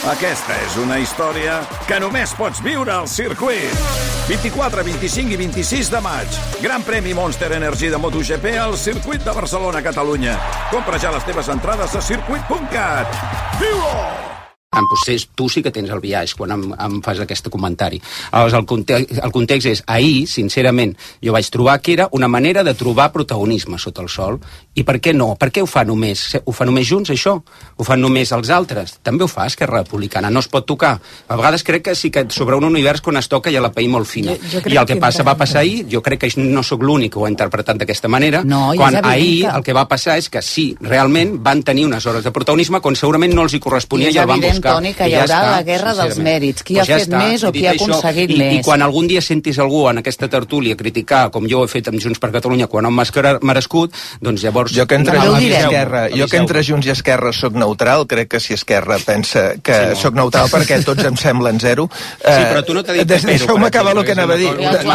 Aquesta és una història que només pots viure al circuit. 24, 25 i 26 de maig. Gran premi Monster Energy de MotoGP al circuit de Barcelona, Catalunya. Compra ja les teves entrades a circuit.cat. Viu-ho! Potser tu sí que tens el biaix quan em fas aquest comentari. Aleshores, el context és, ahir, sincerament, jo vaig trobar que era una manera de trobar protagonisme sota el sol. I per què no? Per què ho fa només? Ho fa només Junts, això? Ho fan només els altres? També ho fa Esquerra Republicana, no es pot tocar. A vegades crec que sí que sobre un univers quan es toca hi ha la paï molt fina. I el que va passar ahir, jo crec que no sóc l'únic que ho ha interpretat d'aquesta manera, quan ahir el que va passar és que sí, realment van tenir unes hores de protagonisme quan segurament no els hi corresponia i el van buscar. Toni, que hi haurà la guerra dels mèrits. Qui ha fet més o qui ha aconseguit més. I quan algun dia sentis algú en aquesta tertúlia criticar, com jo he fet amb Junts per Catalunya, quan han merescut, doncs llavors... Jo que entre Junts i Esquerra soc neutral, crec que si Esquerra pensa que soc neutral perquè tots em semblen zero... Sí, però tu no t'ha dit Pepero. Deixeu-me acabar el que anava a dir.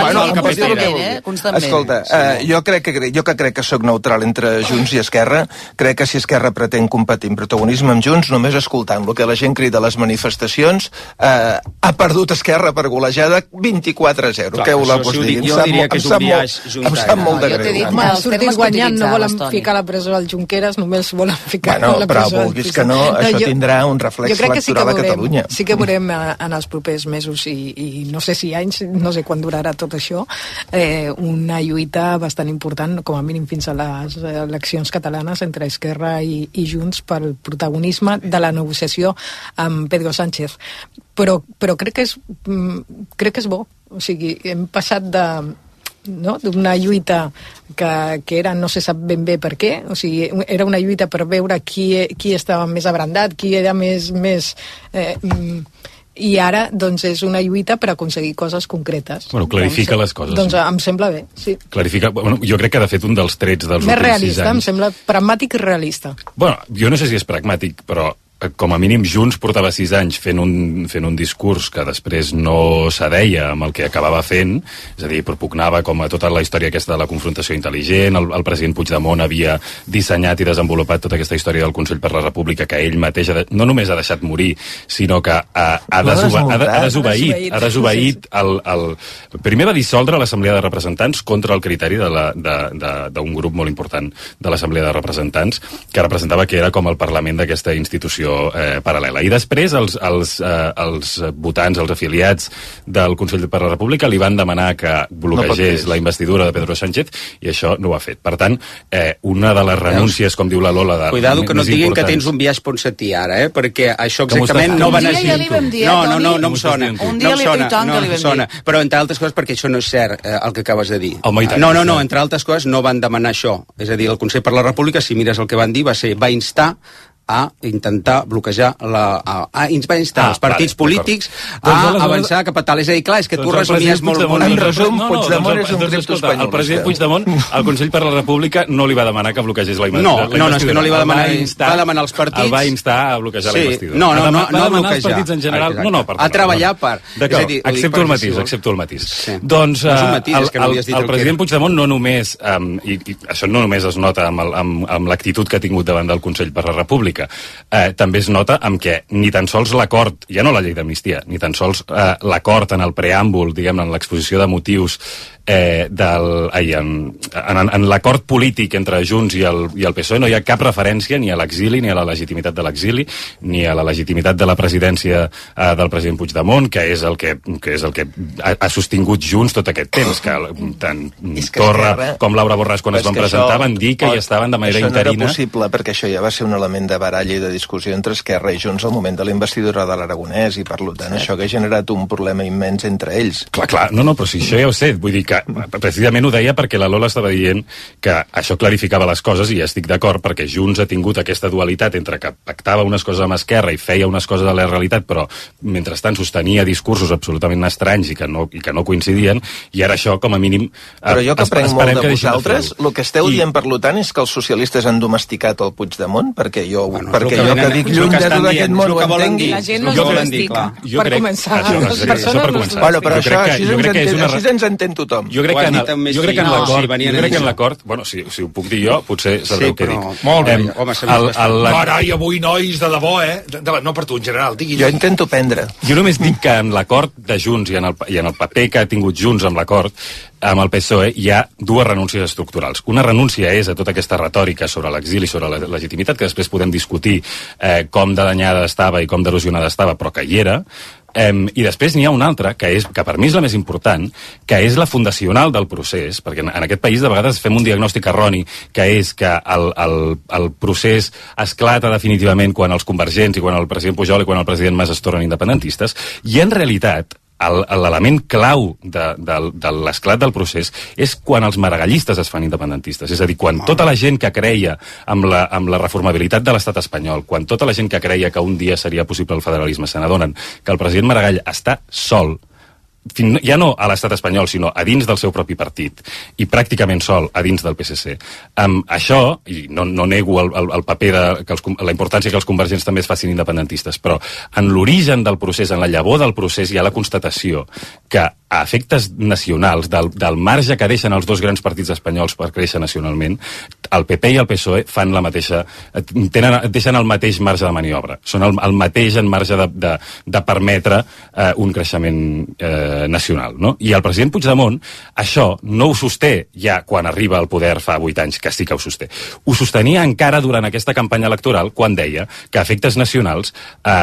Escolta, jo que crec que soc neutral entre Junts i Esquerra, crec que si Esquerra pretén competir en protagonisme amb Junts, només escoltant-lo, que la gent crida a les manifestacions, ha perdut Esquerra per golejada 24-0. Què voleu que us digui? Jo diria que és un biaix juntari. Em sap molt de greu. Sortint guanyant, no volen ficar a la presó al Junqueras, només volen ficar a la presó. Però vulguis que no, això tindrà un reflex electoral a Catalunya. Sí que veurem en els propers mesos i no sé si anys, no sé quan durarà tot això, una lluita bastant important, com a mínim fins a les eleccions catalanes, entre Esquerra i Junts pel protagonisme de la negociació amb Pedro Sánchez. Però crec que és bo. O sigui, hem passat d'una lluita que era no se sap ben bé per què, o sigui, era una lluita per veure qui estava més abrandat, qui era més i ara doncs és una lluita per aconseguir coses concretes. Bueno, clarifica les coses. Doncs em sembla bé, sí. Clarifica, bueno, jo crec que de fet un dels trets dels més últims 6 anys... realista, em sembla pragmàtic i realista. Bueno, jo no sé si és pragmàtic, però com a mínim Junts portava 6 anys fent un discurs que després no s'adeia amb el que acabava fent, és a dir, propugnava com a tota la història aquesta de la confrontació intel·ligent, el president Puigdemont havia dissenyat i desenvolupat tota aquesta història del Consell per la República que ell mateix no només ha deixat morir, sinó que ha desobeït primer va dissoldre l'Assemblea de Representants contra el criteri d'un grup molt important de l'Assemblea de Representants que representava que era com el Parlament d'aquesta institució paral·lela. I després els votants, els afiliats del Consell per la República li van demanar que bloquegés la investidura de Pedro Sánchez i això no ho ha fet. Per tant, una de les renúncies, com diu la Lola... Cuidado que no et diguin que tens un biaix ponsatí ara, perquè això exactament no va anar així. No em sona. Un dia li he dit que li vam dir. Però entre altres coses, perquè això no és cert el que acabes de dir. No, entre altres coses no van demanar això. És a dir, el Consell per la República, si mires el que van dir, va instar a intentar bloquejar va instar els partits polítics a avançar cap a tal. És a dir, clar, és que tu resumies molt... En resum, Puigdemont és un cripto espanyolista. El president Puigdemont, al Consell per la República, no li va demanar que bloquegés la investidura. No, és que no li va demanar, va demanar als partits... El va instar a bloquejar la investidura. No a bloquejar. Els partits en general... A treballar per... D'acord, accepto el matís. Doncs el president Puigdemont no només, i això no només es nota amb l'actitud que ha tingut davant del Consell per la República, també es nota amb què ni tan sols l'acord, ja no la llei d'amnistia, ni tan sols l'acord en el preàmbul, diguem-ne, en l'exposició de motius en l'acord polític entre Junts i el PSOE no hi ha cap referència ni a l'exili, ni a la legitimitat de l'exili, ni a la legitimitat de la presidència del president Puigdemont, que és el que ha sostingut Junts tot aquest temps, que tant Torra com Laura Borràs quan es van presentar van dir que hi estaven de manera interina. Això no era possible perquè això ja va ser un element de baralla i de discussió entre Esquerra i Junts al moment de la investidura de l'Aragonès i per tant això que ha generat un problema immens entre ells. Clar, no, però si això ja ho sé, vull dir que precisament ho deia perquè la Lola estava dient que això clarificava les coses i ja estic d'acord perquè Junts ha tingut aquesta dualitat entre que pactava unes coses amb Esquerra i feia unes coses a la realitat però mentrestant sostenia discursos absolutament estranys i que no coincidien i ara això com a mínim... Però jo que prenc molt de vosaltres, el que esteu dient per tant és que els socialistes han domesticat el Puigdemont perquè jo que dic lluny de tot aquest món ho entengui. La gent no es domestica, per començar. Bueno, però això així ens entén tothom. Jo crec que en l'acord... Bueno, si ho puc dir jo, potser sabreu què dic. Molt bé. Carai, avui, nois, de debò, No per tu, en general, digui. Jo intento prendre. Jo només dic que en l'acord de Junts i en el paper que ha tingut Junts amb l'acord, amb el PSOE, hi ha dues renúncies estructurals. Una renúncia és a tota aquesta retòrica sobre l'exili, sobre la legitimitat, que després podem discutir com de danyada estava i com d'erosionada estava, però que hi era. I després n'hi ha una altra, que per mi és la més important, que és la fundacional del procés, perquè en aquest país de vegades fem un diagnòstic erroni, que és que el procés esclata definitivament quan els convergents i quan el president Pujol i quan el president Mas es tornen independentistes, i en realitat l'element clau de l'esclat del procés és quan els maragallistes es fan independentistes. És a dir, quan tota la gent que creia amb la reformabilitat de l'estat espanyol, quan tota la gent que creia que un dia seria possible el federalisme, se n'adonen que el president Maragall està sol, ja no a l'estat espanyol, sinó a dins del seu propi partit, i pràcticament sol a dins del PSC. Això, i no nego el paper la importància que els convergents també es facin independentistes, però en l'origen del procés, en la llavor del procés, hi ha la constatació que a efectes nacionals, del marge que deixen els dos grans partits espanyols per créixer nacionalment, el PP i el PSOE fan deixen el mateix marge de maniobra. Són el mateix en marge de permetre un creixement nacional, no? I el president Puigdemont això no ho sosté ja quan arriba al poder fa 8 anys, que sí que ho sosté. Ho sostenia encara durant aquesta campanya electoral quan deia que a efectes nacionals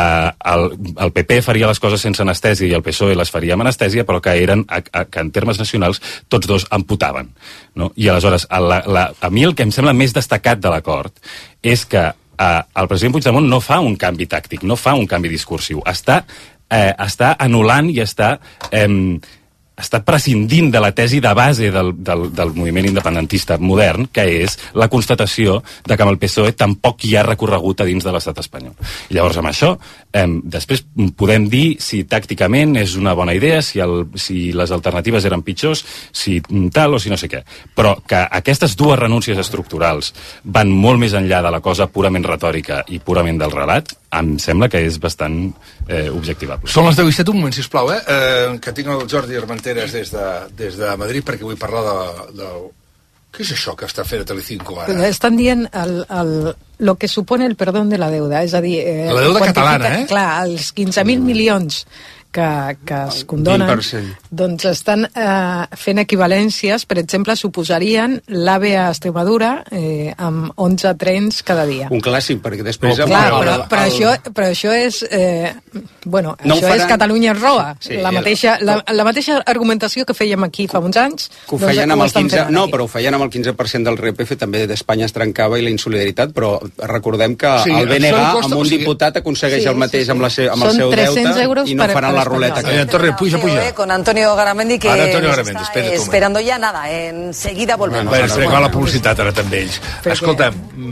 el PP faria les coses sense anestèsia i el PSOE les faria amb anestèsia, però que en termes nacionals tots dos amputaven, no? I aleshores a mi el que em sembla més destacat de l'acord és que el president Puigdemont no fa un canvi tàctic, no fa un canvi discursiu, està anul·lant i està prescindint de la tesi de base del moviment independentista modern, que és la constatació de que amb el PSOE tampoc hi ha recorregut a dins de l'estat espanyol. I llavors amb això, després podem dir si tàcticament és una bona idea, si les alternatives eren pitjors, si tal o si no sé què. Però que aquestes dues renúncies estructurals van molt més enllà de la cosa purament retòrica i purament del relat, em sembla que és bastant objectivable. Són les 10:07, un moment, sisplau, que tinc el Jordi Armenteres des de Madrid, perquè vull parlar de... Què és això que està fent a Telecinco ara? Estan dient lo que supone el perdón de la deuda, és a dir... La deuda catalana, Clar, els 15.000 milions que es condonen, 20%. Doncs estan fent equivalències, per exemple, suposarien l'AVE a Extremadura amb 11 trens cada dia. Un clàssic, perquè després... Però això és... això és Catalunya es roba. Sí, la mateixa argumentació que fèiem aquí fa uns anys. Que ho feien amb el 15%, però ho feien amb el 15% del RPF, també d'Espanya es trencava i la insolidaritat, però recordem que el BNG amb un diputat aconsegueix el mateix amb el seu deute i no faran la ruleta. Torre, puja. Con Antonio Garamendi, que está esperando ya nada. Enseguida volvemos. Se va la publicitat ara també ells. Escolta,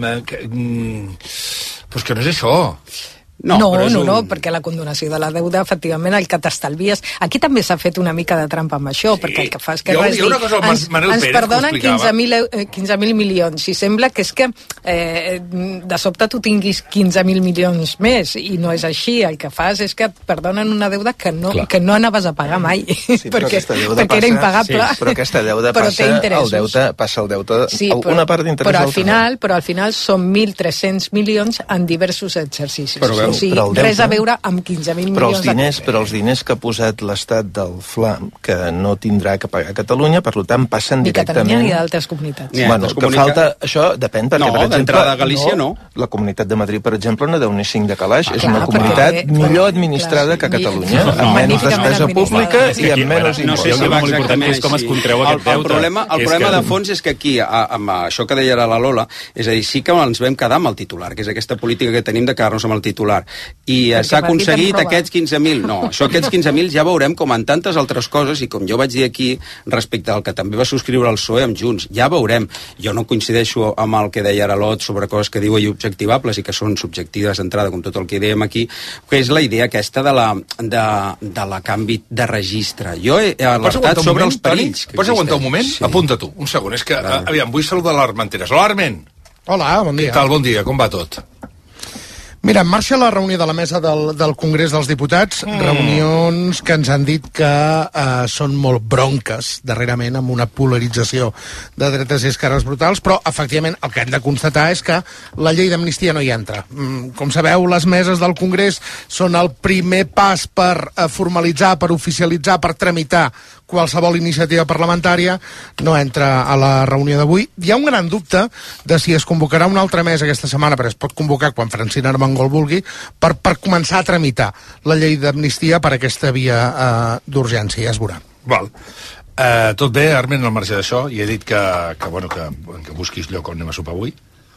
pues que no és això. No, perquè la condonació de la deuda, efectivament, el que t'estalvies... Aquí també s'ha fet una mica de trampa amb això, perquè el que fa és que ens perdonen 15.000 milions, i sembla que és que de sobte tu tinguis 15.000 milions més, i no és així. El que fas és que et perdonen una deuda que no anaves a pagar mai, perquè era impagable. Però aquesta deuda passa el deute, una part d'interès. Però al final són 1.300 milions en diversos exercicis. O sigui, res a veure amb 15.000 milions. Però els diners que ha posat l'estat del FLA, que no tindrà que pagar a Catalunya, per tant passen directament... Ni Catalunya ni d'altres comunitats. Que falta... Això depèn, perquè, per exemple... d'entrada a Galícia, no. La Comunitat de Madrid, per exemple, no deu ni 5 de calaix. És una comunitat millor administrada que Catalunya, amb menys despesa pública i amb menys impostos. No sé si va exactament així. Com es contreu aquest deute. El problema de fons és que aquí, amb això que deia la Lola, és a dir, sí que ens vam quedar amb el titular, que és aquesta política que tenim de quedar-nos amb el titular. I s'ha aconseguit aquests 15.000. No, aquests 15.000 ja veurem com en tantes altres coses, i com jo vaig dir aquí respecte al que també va subscriure el PSOE amb Junts, ja veurem. Jo no coincideixo amb el que deia ara l'Ot sobre coses que diu ell objectivables i que són subjectives d'entrada, com tot el que dèiem aquí, que és la idea aquesta de la canvi de registre. Jo he alertat sobre els perills. Pots aguantar un moment? Sí. Apunta tu, un segon. És que, aviam, vull saludar l'Armenteres. Hola, Arment. Hola, bon dia. Què tal, bon dia, com va tot? Mira, en marxa la reunió de la mesa del Congrés dels Diputats, reunions que ens han dit que són molt bronques darrerament, amb una polarització de dretes i esquerres brutals, però efectivament el que hem de constatar és que la llei d'amnistia no hi entra. Com sabeu, les meses del Congrés són el primer pas per formalitzar, per oficialitzar, per tramitar qualsevol iniciativa parlamentària, no entra a la reunió d'avui. Hi ha un gran dubte de si es convocarà una altra mesa aquesta setmana, però es pot convocar quan Francina Armengol vulgui, per començar a tramitar la llei d'amnistia per aquesta via d'urgència, ja es veurà. Val. Tot bé, Armen, al marge d'això, i he dit que busquis lloc on anem a sopar avui.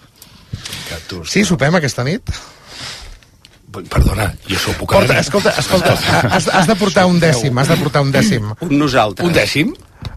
Sí, sopem aquesta nit. Perdona, jo sou puc anar. Escolta, has de portar un dècim, Un nosaltres. Un dècim?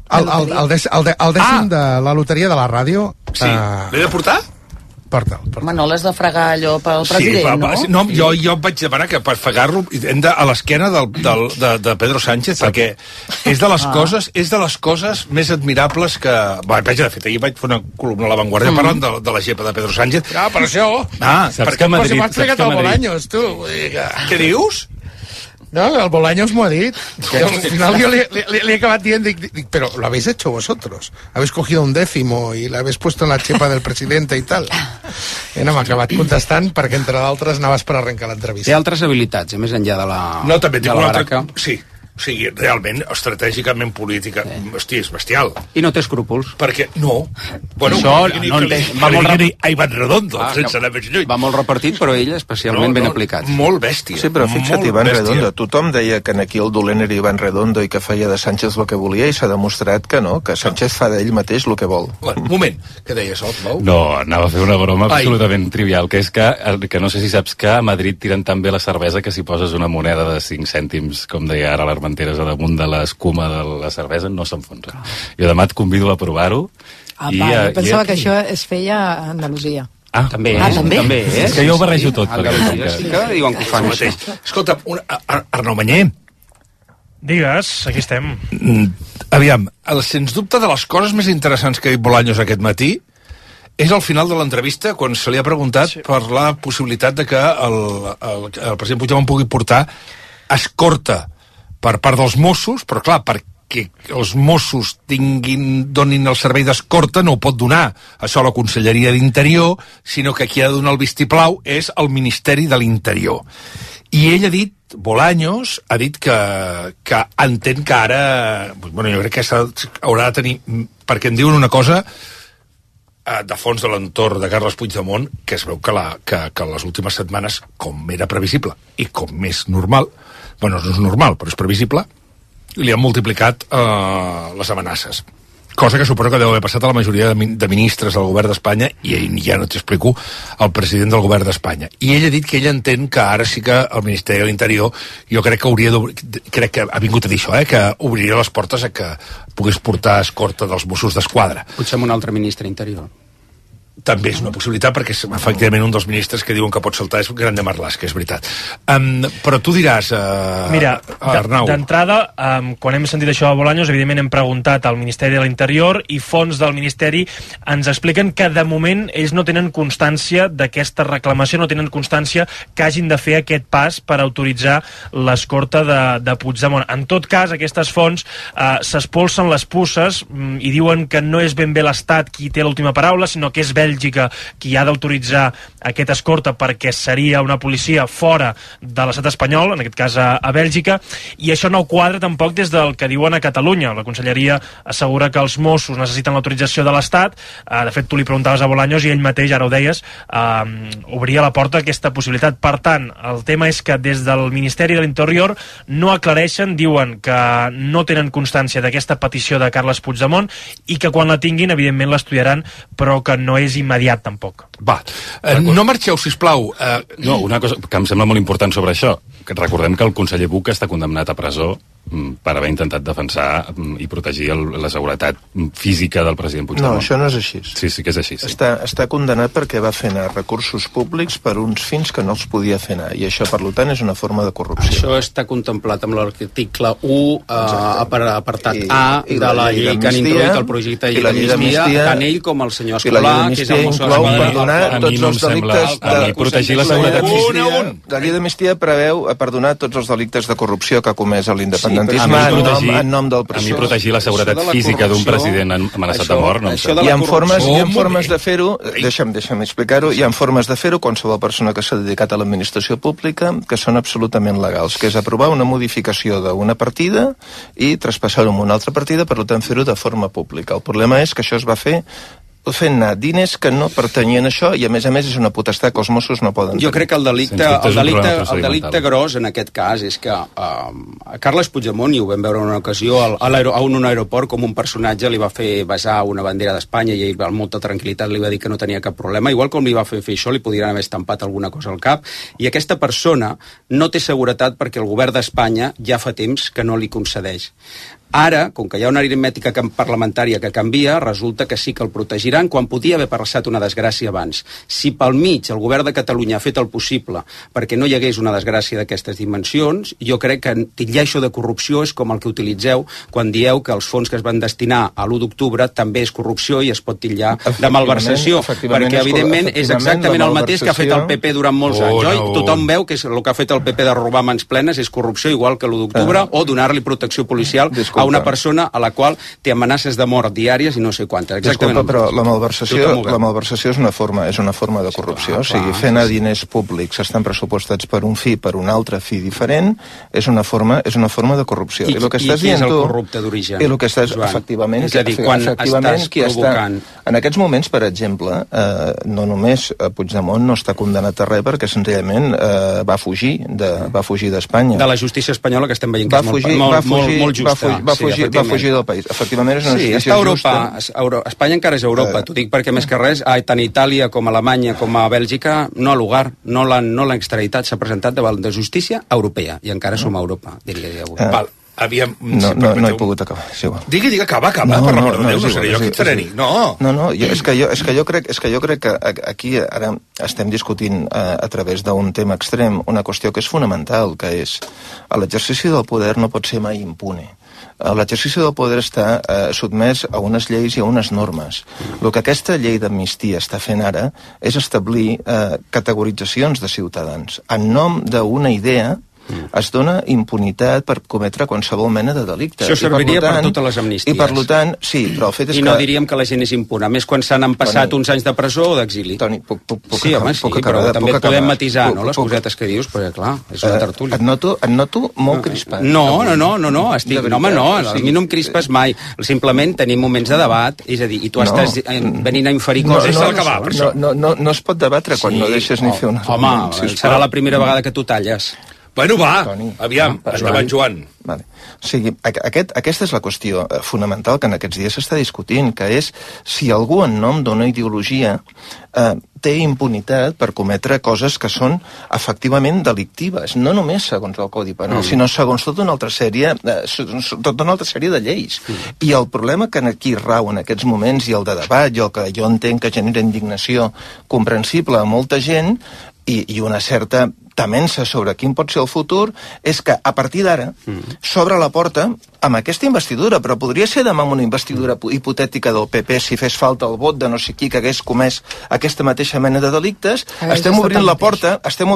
El dècim de la loteria de la ràdio. Sí, l'he de portar? Porta'l. Home, no l'has de fregar allò pel president, no? No, jo vaig demanar que per fregar-lo hem a l'esquena de Pedro Sánchez, perquè és de les coses més admirables que... De fet, ahir vaig fer una columna a La Vanguardia parlant de la gepa de Pedro Sánchez. Ah, per això. Saps que a Madrid... Però si m'has fregat el Bolaños, tu. Què dius? No, el Bolaños m'ho ha dit. Al final yo le he acabat dient, dic, pero lo habéis hecho vosotros. Habéis cogido un décimo y la habéis puesto en la xepa del presidente y tal. I no m'ha acabat contestant perquè, entre d'altres, anaves per arrencar l'entrevista. Té altres habilitats, més enllà de la... No, també té una altra... Sí. O sigui, realment, estratègicament política, hosti, és bestial. I no té escrúpols. Perquè, no. Bueno, això no entén. A Ivan Redondo, sense anar més lluny. Va molt repartit, però ell especialment ben aplicat. Molt bèstia. Sí, però fixa't, Ivan Redondo. Tothom deia que aquí el dolent era Ivan Redondo i que feia de Sánchez el que volia, i s'ha demostrat que no, que Sánchez fa d'ell mateix el que vol. Un moment, què deies, Pau? No, anava a fer una broma absolutament trivial, que és que no sé si saps que a Madrid tiren tan bé la cervesa que si poses una moneda de 5 cèntims, com deia ara l'Armenteres, a damunt de l'escuma de la cervesa, no s'enfonsa. Jo demà et convido a provar-ho. Jo pensava que això es feia a Andalusia. També. També? És que jo ho barrejo tot. Sí que diuen que ho fan mateix. Escolta, Arnau Manyer. Digues, aquí estem. Aviam, sens dubte de les coses més interessants que ha dit Bolaños aquest matí és al final de l'entrevista, quan se li ha preguntat per la possibilitat de que el president Puigdemont pugui portar escorta per part dels Mossos, però clar, perquè els Mossos donin el servei d'escorta no ho pot donar això a la Conselleria d'Interior, sinó que qui ha de donar el vistiplau és el Ministeri de l'Interior. I ell ha dit, Bolaños ha dit que entén que ara... Bueno, jo crec que haurà de tenir... Perquè em diuen una cosa de fons de l'entorn de Carles Puigdemont, que es veu que les últimes setmanes, com era previsible i com és normal, bueno, no és normal, però és previsible, li han multiplicat les amenaces. Cosa que suposo que deu haver passat a la majoria de ministres del govern d'Espanya, i ja no t'explico, el president del govern d'Espanya. I ell ha dit que ell entén que ara sí que el Ministeri de l'Interior, jo crec que ha vingut a dir això, que obriria les portes a que puguis portar escorta dels Mossos d'Esquadra. Potser amb un altre ministre interior. També és una possibilitat, perquè efectivament un dels ministres que diuen que pot saltar és Grande Marlaska, és veritat. Però tu diràs, Mira, Arnau... d'entrada, quan hem sentit això a Bolaños, evidentment hem preguntat al Ministeri de l'Interior, i fonts del Ministeri ens expliquen que de moment ells no tenen constància d'aquesta reclamació, no tenen constància que hagin de fer aquest pas per autoritzar l'escorta de Puigdemont. En tot cas, aquestes fonts s'espolsen les pusses i diuen que no és ben bé l'Estat qui té l'última paraula, sinó que és Bèlgica qui ha d'autoritzar aquest escorta, perquè seria una policia fora de l'estat espanyol, en aquest cas a Bèlgica, i això no quadra tampoc des del que diuen a Catalunya. La Conselleria assegura que els Mossos necessiten l'autorització de l'Estat. De fet, tu li preguntaves a Bolaños i ell mateix, ara ho deies, obria la porta a aquesta possibilitat. Per tant, el tema és que des del Ministeri de l'Interior no aclareixen, diuen que no tenen constància d'aquesta petició de Carles Puigdemont i que quan la tinguin, evidentment, l'estudiaran, però que no és immediat tampoc. Va, no marxeu, sisplau. No, una cosa que em sembla molt important sobre això, que recordem que el conseller Buch està condemnat a presó per haver intentat defensar i protegir la seguretat física del president Puigdemont. No, això no és així. Sí que és així. Sí. Està condenat perquè va fer anar recursos públics per uns fins que no els podia fer anar, i això, per tant, és una forma de corrupció. Això està contemplat amb l'article 1, apartat A, de la llei que han introduït el projecte de llei d'amnistia, tant ell com el senyor Escolà, que és el mosso d'esquadra. A mi protegir la seguretat física. La llei d'amnistia preveu perdonar tots els delictes de corrupció que ha comès l'independentisme en nom del president. A mi protegir la seguretat física d'un president amenaçat de mort no em sembla. Hi ha formes de fer-ho, deixa'm explicar-ho, hi ha formes de fer-ho, qualsevol persona que s'ha dedicat a l'administració pública, que són absolutament legals, que és aprovar una modificació d'una partida i traspassar-ho en una altra partida, per tant fer-ho de forma pública. El problema és que això es va fer fent anar diners que no pertanyien a això, i a més és una potestat que els Mossos no poden tenir. Jo crec que el delicte gros en aquest cas és que Carles Puigdemont, i ho vam veure en una ocasió a un aeroport, com un personatge li va fer besar una bandera d'Espanya i ell amb molta tranquil·litat li va dir que no tenia cap problema, igual com li va fer això, li podrien haver estampat alguna cosa al cap, i aquesta persona no té seguretat perquè el govern d'Espanya ja fa temps que no li concedeix. Ara, com que hi ha una aritmètica parlamentària que canvia, resulta que sí que el protegiran quan podia haver passat una desgràcia abans. Si pel mig el govern de Catalunya ha fet el possible perquè no hi hagués una desgràcia d'aquestes dimensions, jo crec que titllar això de corrupció és com el que utilitzeu quan dieu que els fons que es van destinar a l'1 d'octubre també és corrupció i es pot titllar de malversació, perquè evidentment és exactament el mateix que ha fet el PP durant molts anys, oi? Tothom veu que el que ha fet el PP de robar mans plenes és corrupció, igual que l'1 d'octubre, o donar-li protecció policial a una persona a la qual té amenaces de mort diàries i no sé quantes. Disculpa, però la malversació és una forma de corrupció. O sigui, fer anar diners públics estan pressupostats per un fi, per un altre fi diferent, és una forma de corrupció. I qui és el corrupte d'origen? I el que estàs, efectivament, és a dir, quan estàs provocant... En aquests moments, per exemple, no només Puigdemont no està condemnat a res perquè senzillament va fugir d'Espanya. De la justícia espanyola, que estem veient que és molt justa. Va fugir del país. Efectivament, és una justícia justa. Espanya encara és Europa. T'ho dic perquè, més que res, tant Itàlia com Alemanya com a Bèlgica no ha lugar, no l'han extraditat, s'ha presentat davant de justícia europea, i encara som a Europa, diria avui. Aviam, no he pogut acabar. Sí, digui, acaba, per l'amor de Déu, no seré jo qui et faré dir. No, és que jo crec que aquí ara estem discutint a través d'un tema extrem una qüestió que és fonamental, que és l'exercici del poder no pot ser mai impune. L'exercici del poder està sotmès a unes lleis i a unes normes. El que aquesta llei d'amnistia està fent ara és establir categoritzacions de ciutadans. En nom d'una idea es dona impunitat per cometre qualsevol mena de delicte. Això serviria per totes les amnisties. I per tant, sí, però el fet és que... I no diríem que la gent és impuna, més quan s'han passat uns anys de presó o d'exili. Toni, puc sí, home, sí, però també podem matisar, no?, les cosetes que dius, perquè, clar, és una tertúlia. Et noto molt crispat. No, estic... No, home, no, a mi no em crispes mai. Simplement tenim moments de debat, és a dir, i tu estàs venint a inferir coses... No es pot debatre quan no deixes ni fer una... Home, serà la primera vegada que tu talles. Bueno, va, aviam, endavant, Joan. Vale. O sigui, aquesta és la qüestió fonamental que en aquests dies s'està discutint, que és si algú en nom d'una ideologia té impunitat per cometre coses que són efectivament delictives, no només segons el Codi Penal, sinó segons tota una altra sèrie de lleis. I el problema que aquí rau en aquests moments, i el de debat, i el que jo entenc que genera indignació comprensible a molta gent, i una certa temença sobre quin pot ser el futur, és que a partir d'ara s'obre la porta amb aquesta investidura, però podria ser demà amb una investidura hipotètica del PP si fes falta el vot de no sé qui que hagués comès aquesta mateixa mena de delictes. Estem obrint la porta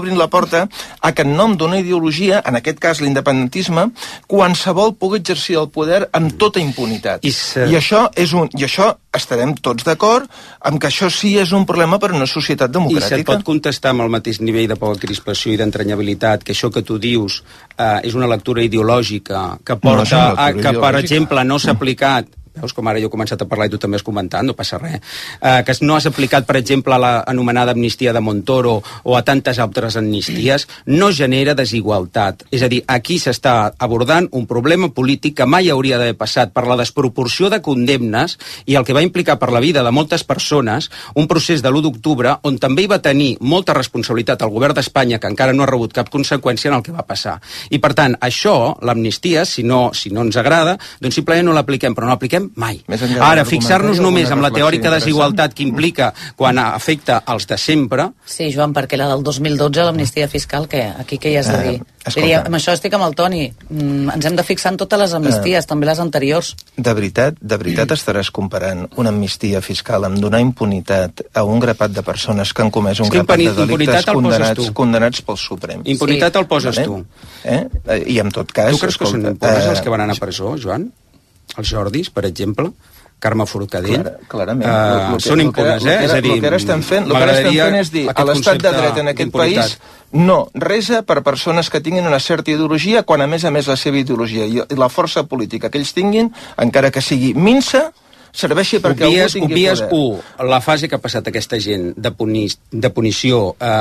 a que en nom d'una ideologia, en aquest cas l'independentisme, qualsevol pugui exercir el poder amb tota impunitat. I això estarem tots d'acord amb que això sí és un problema per a una societat democràtica. I se't pot contestar amb el mateix nivell de poca crispació i d'entranyabilitat que això que tu dius és una lectura ideològica que porta que, per exemple, no s'ha aplicat veus com ara jo he començat a parlar i tu també has comentat, no passa res, que no has aplicat, per exemple, l'anomenada amnistia de Montoro o a tantes altres amnisties, no genera desigualtat. És a dir, aquí s'està abordant un problema polític que mai hauria d'haver passat per la desproporció de condemnes i el que va implicar per la vida de moltes persones un procés de l'1 d'octubre on també hi va tenir molta responsabilitat el govern d'Espanya, que encara no ha rebut cap conseqüència en el que va passar. I per tant, això, l'amnistia, si no ens agrada, doncs simplement no l'apliquem, però no l'apliquem mai. Ara, fixar-nos només amb la teòrica desigualtat que implica quan afecta els de sempre... Sí, Joan, perquè la del 2012, l'amnistia fiscal, aquí què hi has de dir? Diria, amb això estic amb el Toni. Ens hem de fixar en totes les amnisties, també les anteriors. De veritat estaràs comparant una amnistia fiscal amb donar impunitat a un grapat de persones que han comès un grapat de delictes condenats pel Suprem. Impunitat el poses tu. I en tot cas... Tu creus que són pobres els que van anar a presó, Joan? Els Jordis, per exemple? Carme Forcadell? Clarament. Són impunes, És a dir, el que ara estem fent és dir a l'estat de dret en aquest país no resa per persones que tinguin una certa ideologia, quan a més la seva ideologia i la força política que ells tinguin, encara que sigui minsa, serveixi perquè algú tingui poder. La fase que ha passat aquesta gent de punició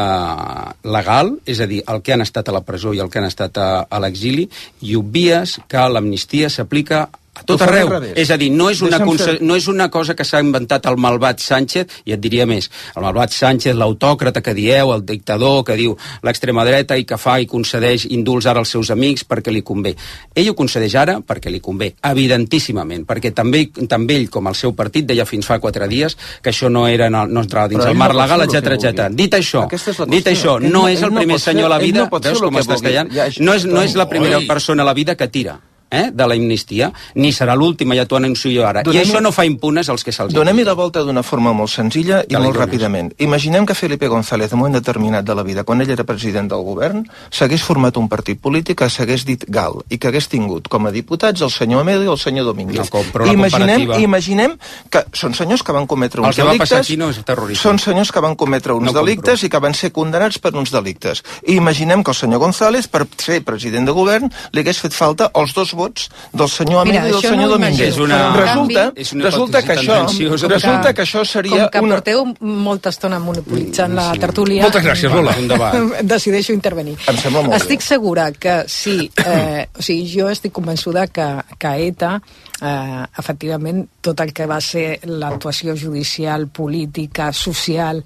legal, és a dir, el que han estat a la presó i el que han estat a l'exili, i obvies que l'amnistia s'aplica a tot arreu. És a dir, no és una cosa que s'ha inventat el malvat Sánchez, i et diria més, el malvat Sánchez, l'autòcrata que dieu, el dictador que diu l'extrema dreta i que fa i concedeix indults ara als seus amics perquè li convé. Ell ho concedeix ara perquè li convé, evidentíssimament, perquè també ell, com el seu partit, deia fins fa 4 dies que això no entrava dins el marc legal, etc. Dit això, no és el primer senyor a la vida, veus com estàs tallant? No és la primera persona a la vida que tira de la amnistia, ni serà l'última, ja t'ho anuncio jo ara. I això no fa impunes els que se'ls... Donem-hi la volta d'una forma molt senzilla i molt ràpidament. Imaginem que Felipe González, en un moment determinat de la vida, quan ell era president del govern, s'hagués format un partit polític que s'hagués dit GAL i que hagués tingut com a diputats el senyor Amedo i el senyor Domínguez. Imaginem que són senyors que van cometre uns delictes... El que va passar aquí no és terrorisme. Són senyors que van cometre uns delictes i que van ser condenats per uns delictes. I imaginem que el senyor González, per ser president de govern, li hagués fet falta els 2 vots del senyor Amedo i del senyor Domínguez. Resulta que això seria... Com que porteu molta estona monopolitzant la tertúlia... Moltes gràcies, Lola. Decideixo intervenir. Em sembla molt estic segura que sí, jo estic convençuda que ETA, efectivament, tot el que va ser l'actuació judicial, política, social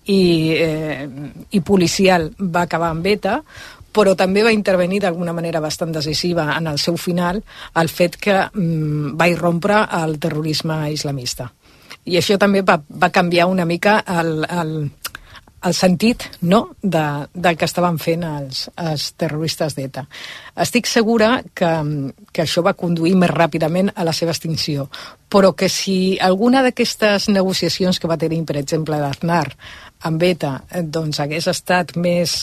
i policial va acabar amb ETA, però també va intervenir d'alguna manera bastant decisiva en el seu final el fet que va irrompre el terrorisme islamista. I això també va canviar una mica el sentit, no?, del que estaven fent els terroristes d'ETA. Estic segura que això va conduir més ràpidament a la seva extinció, però que si alguna d'aquestes negociacions que va tenir, per exemple, d'Aznar amb ETA, doncs hagués estat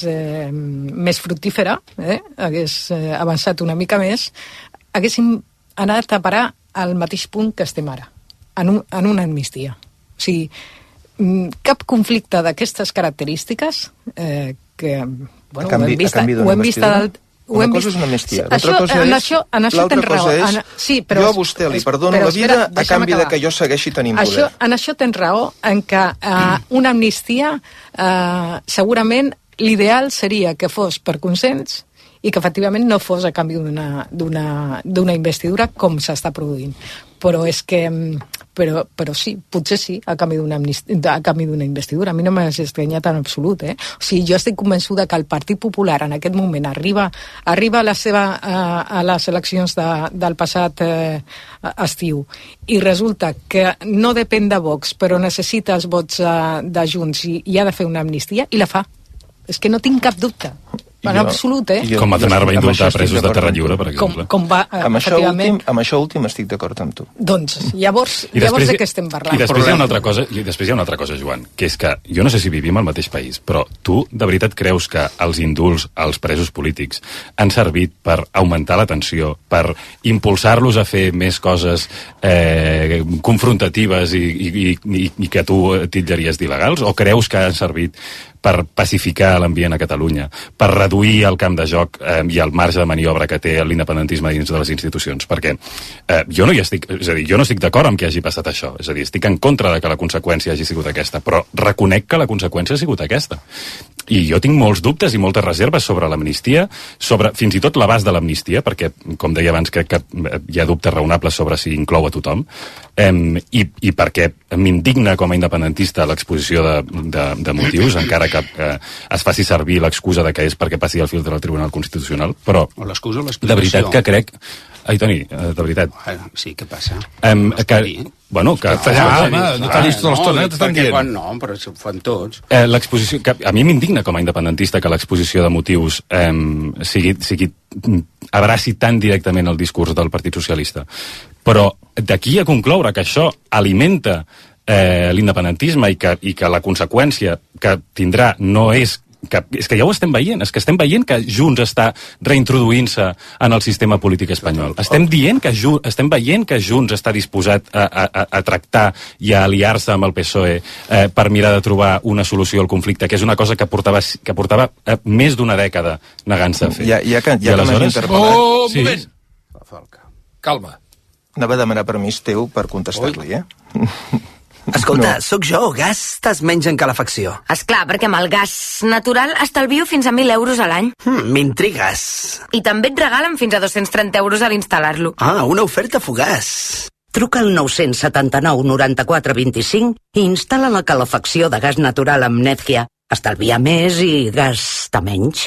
més fructífera, hagués avançat una mica més, haguéssim anat a parar al mateix punt que estem ara, en una amnistia. O sigui, cap conflicte d'aquestes característiques que, bueno, ho hem vist una cosa és una amnistia, l'altra cosa és jo a vostè li perdono la vida a canvi de que jo segueixi tenint poder. En això tens raó, en que una amnistia segurament l'ideal seria que fos per consens i que efectivament no fos a canvi d'una investidura com s'està produint. Però és que... Però sí, potser sí, a canvi d'una investidura. A mi no m'ha estranyat en absolut, O sigui, jo estic convençuda que el Partit Popular en aquest moment arriba a les eleccions del passat estiu i resulta que no depèn de Vox, però necessita els vots de Junts i ha de fer una amnistia, i la fa. És que no tinc cap dubte. En absolut, Com Aznar va indultar presos de Terra Lliure, per exemple. Amb això últim estic d'acord amb tu. Doncs, llavors de què estem parlant? I després hi ha una altra cosa, Joan, que és que jo no sé si vivim al mateix país, però tu de veritat creus que els indults als presos polítics han servit per augmentar la tensió, per impulsar-los a fer més coses confrontatives i que tu titllaries d'il·legals? O creus que han servit per pacificar l'ambient a Catalunya, per reduir reduir el camp de joc i el marge de maniobra que té l'independentisme dins de les institucions, perquè jo no estic d'acord amb que hagi passat això, és a dir, estic en contra de que la conseqüència hagi sigut aquesta, però reconec que la conseqüència ha sigut aquesta. I jo tinc molts dubtes i moltes reserves sobre l'amnistia, sobre fins i tot l'abast de l'amnistia, perquè, com deia abans, crec que hi ha dubtes raonables sobre si inclou a tothom, i perquè m'indigna com a independentista l'exposició de motius, encara que es faci servir l'excusa de que és perquè passi el filtre del Tribunal Constitucional, però l'excusa o l'explicació? De veritat que crec... Ai, Toni, de veritat. Sí, què passa? Bueno, que... No t'ha vist tota l'estona, t'estan dient. No, però ho fan tots. L'exposició... A mi m'indigna com a independentista que l'exposició de motius abraci tan directament el discurs del Partit Socialista. Però d'aquí a concloure que això alimenta l'independentisme i que la conseqüència que tindrà no és que ja ho estem veient, és que estem veient que Junts està reintroduint-se en el sistema polític espanyol. Estem veient que Junts està disposat a tractar i a aliar-se amb el PSOE per mirar de trobar una solució al conflicte, que és una cosa que portava més d'una dècada negant-se a fer. Ja que m'has interpel·lat... Oh, un moment! Calma. Anava a demanar permís teu per contestar-li, Escolta, sóc jo, gastes menys en calefacció. Esclar, perquè amb el gas natural estalvio fins a 1.000 euros a l'any. M'intrigues. I també et regalen fins a 230 euros a l'instal·lar-lo. Ah, una oferta fugaç. Truca al 979 94 25 i instal·la la calefacció de gas natural amb Netgia. Estalvia més i gasta menys.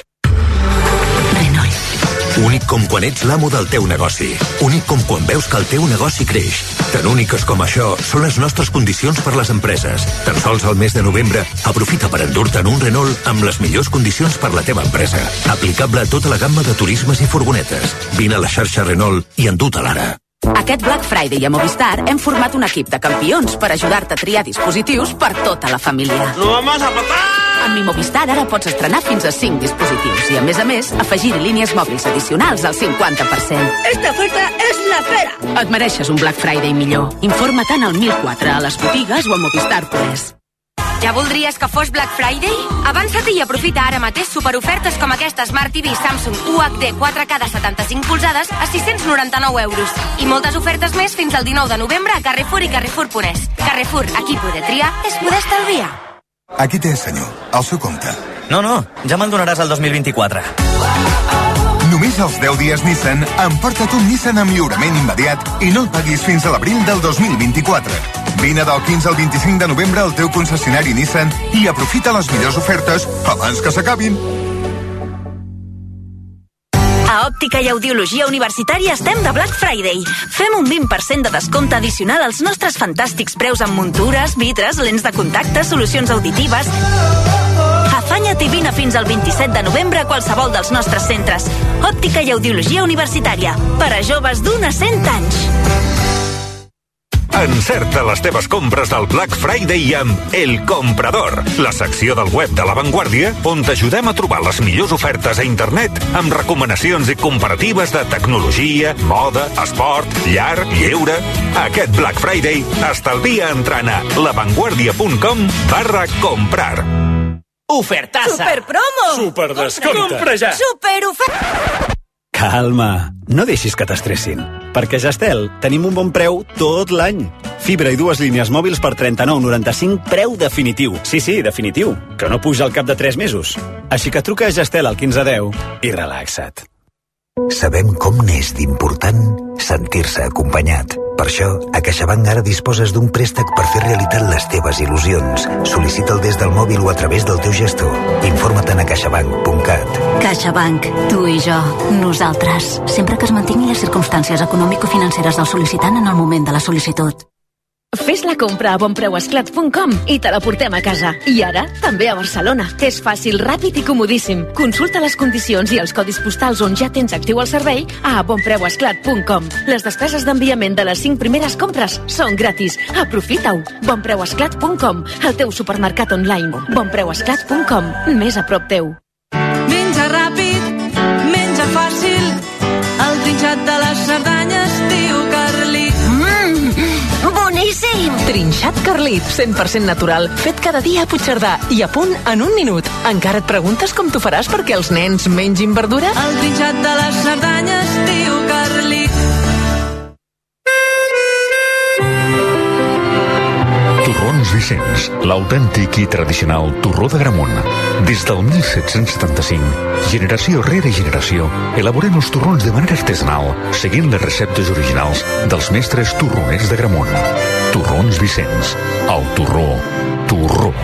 Únic com quan ets l'amo del teu negoci. Únic com quan veus que el teu negoci creix. Tan úniques com això són les nostres condicions per les empreses. Tan sols al mes de novembre, aprofita per endur-te en un Renault amb les millors condicions per la teva empresa. Aplicable a tota la gamma de turismes i furgonetes. Vine a la xarxa Renault i endú-te l'ara. Aquest Black Friday a Movistar hem format un equip de campions per ajudar-te a triar dispositius per tota la família. ¡No vamos a matar! Amb Mi Movistar ara pots estrenar fins a 5 dispositius i, a més, afegir línies mòbils addicionals al 50%. Esta oferta és la pera! Et mereixes un Black Friday millor. Informa't al 1004 a les botigues o a Movistar.es. Ja voldries que fos Black Friday? Avança't i aprofita ara mateix superofertes com aquesta Smart TV Samsung UHD 4K de 75 polzades a 699 euros. I moltes ofertes més fins al 19 de novembre a Carrefour i Carrefour.es. Carrefour, aquí poder triar és poder estalviar. Aquí té, senyor, el seu compte. No, ja me'l donaràs el 2024. Només als 10 dies Nissan, emporta't un Nissan amb lliurament immediat i no el paguis fins a l'abril del 2024. Vine del 15 al 25 de novembre al teu concessionari Nissan i aprofita les millors ofertes abans que s'acabin. A Òptica i Audiologia Universitària estem de Black Friday. Fem un 20% de descompte addicional als nostres fantàstics preus en muntures, vidres, lents de contacte, solucions auditives. Afanya't i vine fins al 27 de novembre a qualsevol dels nostres centres. Òptica i Audiologia Universitària. Per a joves d'un a 100 anys. Encerta les teves compres del Black Friday amb El Comprador, la secció del web de La Vanguardia on t'ajudem a trobar les millors ofertes a internet amb recomanacions i comparatives de tecnologia, moda, esport, llar, lleure. Aquest Black Friday estalvia entrant a lavanguardia.com/comprar. Ofertassa! Superpromo! Superdescompte! Compra ja! Superoferta! Calma, no deixis que t'estressin, perquè a Gestel tenim un bon preu tot l'any. Fibra i 2 línies mòbils per 39,95, preu definitiu. Sí, definitiu, que no puja al cap de 3 mesos. Així que truca a Gestel al 1510 i relaxa't. Sabem com n'és d'important sentir-se acompanyat. Per això, a CaixaBank ara disposes d'un préstec per fer realitat les teves il·lusions. Sol·licita'l des del mòbil o a través del teu gestor. Informa't a caixabank.cat. CaixaBank, tu i jo, nosaltres. Sempre que es mantinguin les circumstàncies econòmico-financeres del sol·licitant en el moment de la sol·licitud. Fes la compra a bonpreuesclat.com i te la portem a casa. I ara, també a Barcelona. És fàcil, ràpid i comodíssim. Consulta les condicions i els codis postals on ja tens actiu el servei a bonpreuesclat.com. Les despeses d'enviament de les 5 primeres compres són gratis. Aprofita-ho. bonpreuesclat.com, el teu supermercat online. bonpreuesclat.com, més a prop teu. Menja ràpid, menja fàcil, el trinxat de les Cerdanyes, tio Carlit. Boníssim! Trinxat Carlit, 100% natural, fet cada dia a Puigcerdà i a punt en un minut. Encara et preguntes com t'ho faràs perquè els nens mengin verdura? El trinxat de les Cerdanyes diu Carlit. Torrons Vicenç, l'autèntic i tradicional torró de Gramunt. Des del 1775, generació rere generació, elaborem els torrons de manera artesanal, seguint les receptes originals dels mestres torroners de Gramunt. Torrons Vicenç, el torró, torró.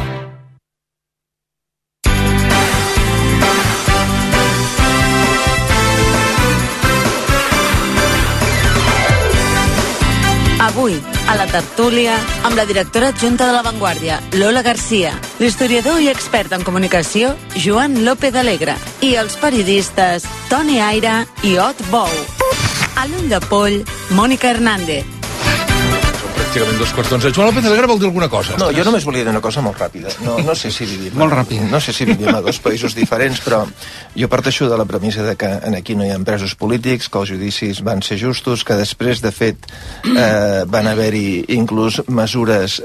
Avui, a la tertúlia, amb la directora adjunta de La Vanguardia, Lola Garcia, l'historiador i expert en comunicació, Joan López Alegre, i els periodistes Toni Aire i Ot Bou. A l'ull de poll, Mònica Hernández. Pràcticament 2:15. Joan López Alegre vol dir alguna cosa? No, jo només volia dir una cosa molt ràpida. No sé si vivim... Molt ràpid. No sé si vivim a dos països diferents, però jo parteixo de la premissa de que aquí no hi ha presos polítics, que els judicis van ser justos, que després, de fet, van haver-hi inclús mesures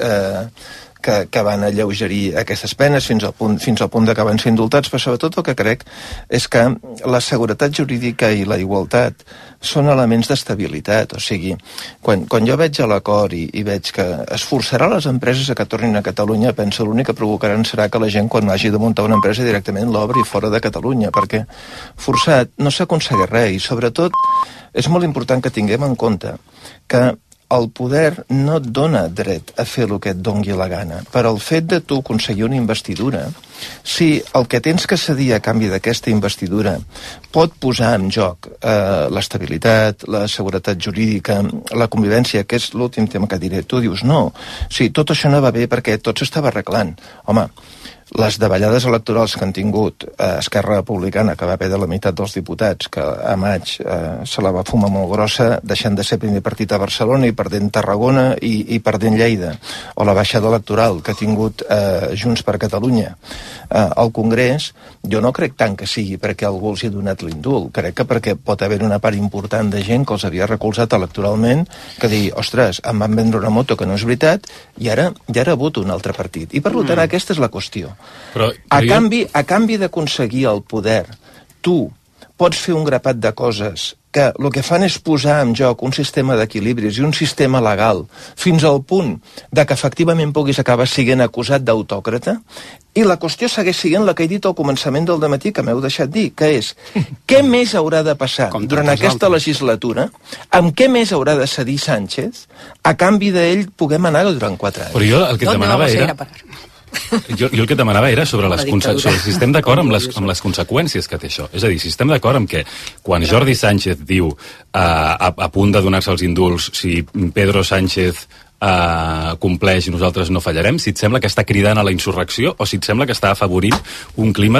que van alleugerir aquestes penes fins al punt de que van ser indultats, però sobretot el que crec és que la seguretat jurídica i la igualtat són elements d'estabilitat. O sigui, quan jo veig a l'acord i veig que es forçarà les empreses a que tornin a Catalunya, penso l'únic que provocaran serà que la gent, quan hagi de muntar una empresa, directament l'obri fora de Catalunya, perquè forçat no s'aconsegueix res, i sobretot és molt important que tinguem en compte que el poder no et dona dret a fer el que et dongui la gana. Per al fet de tu aconseguir una investidura, si el que tens que cedir a canvi d'aquesta investidura pot posar en joc l'estabilitat, la seguretat jurídica, la convivència, que és l'últim tema que diré, tu dius no. Sí, tot això no va bé perquè tot s'estava arreglant. Home, les davallades electorals que han tingut Esquerra Republicana, que va perdre la meitat dels diputats, que a maig se la va fumar molt grossa, deixant de ser primer partit a Barcelona i perdent Tarragona i perdent Lleida, o la baixada electoral que ha tingut Junts per Catalunya al Congrés, jo no crec tant que sigui perquè algú els hi ha donat l'indult, crec que perquè pot haver una part important de gent que els havia recolzat electoralment, que dir, ostres, em van vendre una moto que no és veritat i ara voto un altre partit. I per tant, aquesta és la qüestió. Però a canvi d'aconseguir el poder, tu pots fer un grapat de coses que el que fan és posar en joc un sistema d'equilibris i un sistema legal fins al punt de que efectivament puguis acabar sent acusat d'autòcrata, i la qüestió segueix sent la que he dit al començament del dematí, que m'heu deixat dir, que és què més haurà de passar durant aquesta legislatura, amb què més haurà de cedir Sánchez, a canvi d'ell puguem anar durant 4 anys. Però jo el que demanava era... Jo el que demanava era sobre si estem d'acord amb les conseqüències que té això. És a dir, si estem d'acord amb que quan Jordi Sánchez diu a punt de donar-se els indults, si Pedro Sánchez compleix i nosaltres no fallarem, si et sembla que està cridant a la insurrecció o si et sembla que està afavorint un clima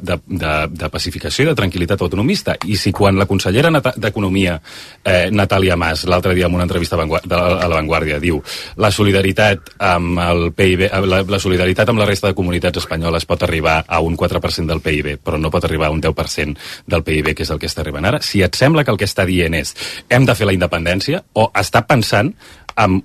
de pacificació i de tranquil·litat autonomista. I si quan la consellera d'Economia, Natàlia Mas, l'altre dia en una entrevista a La Vanguardia, diu la solidaritat amb el PIB, la solidaritat amb la resta de comunitats espanyoles pot arribar a un 4% del PIB, però no pot arribar a un 10% del PIB, que és el que està arribant ara, si et sembla que el que està dient és hem de fer la independència, o està pensant amb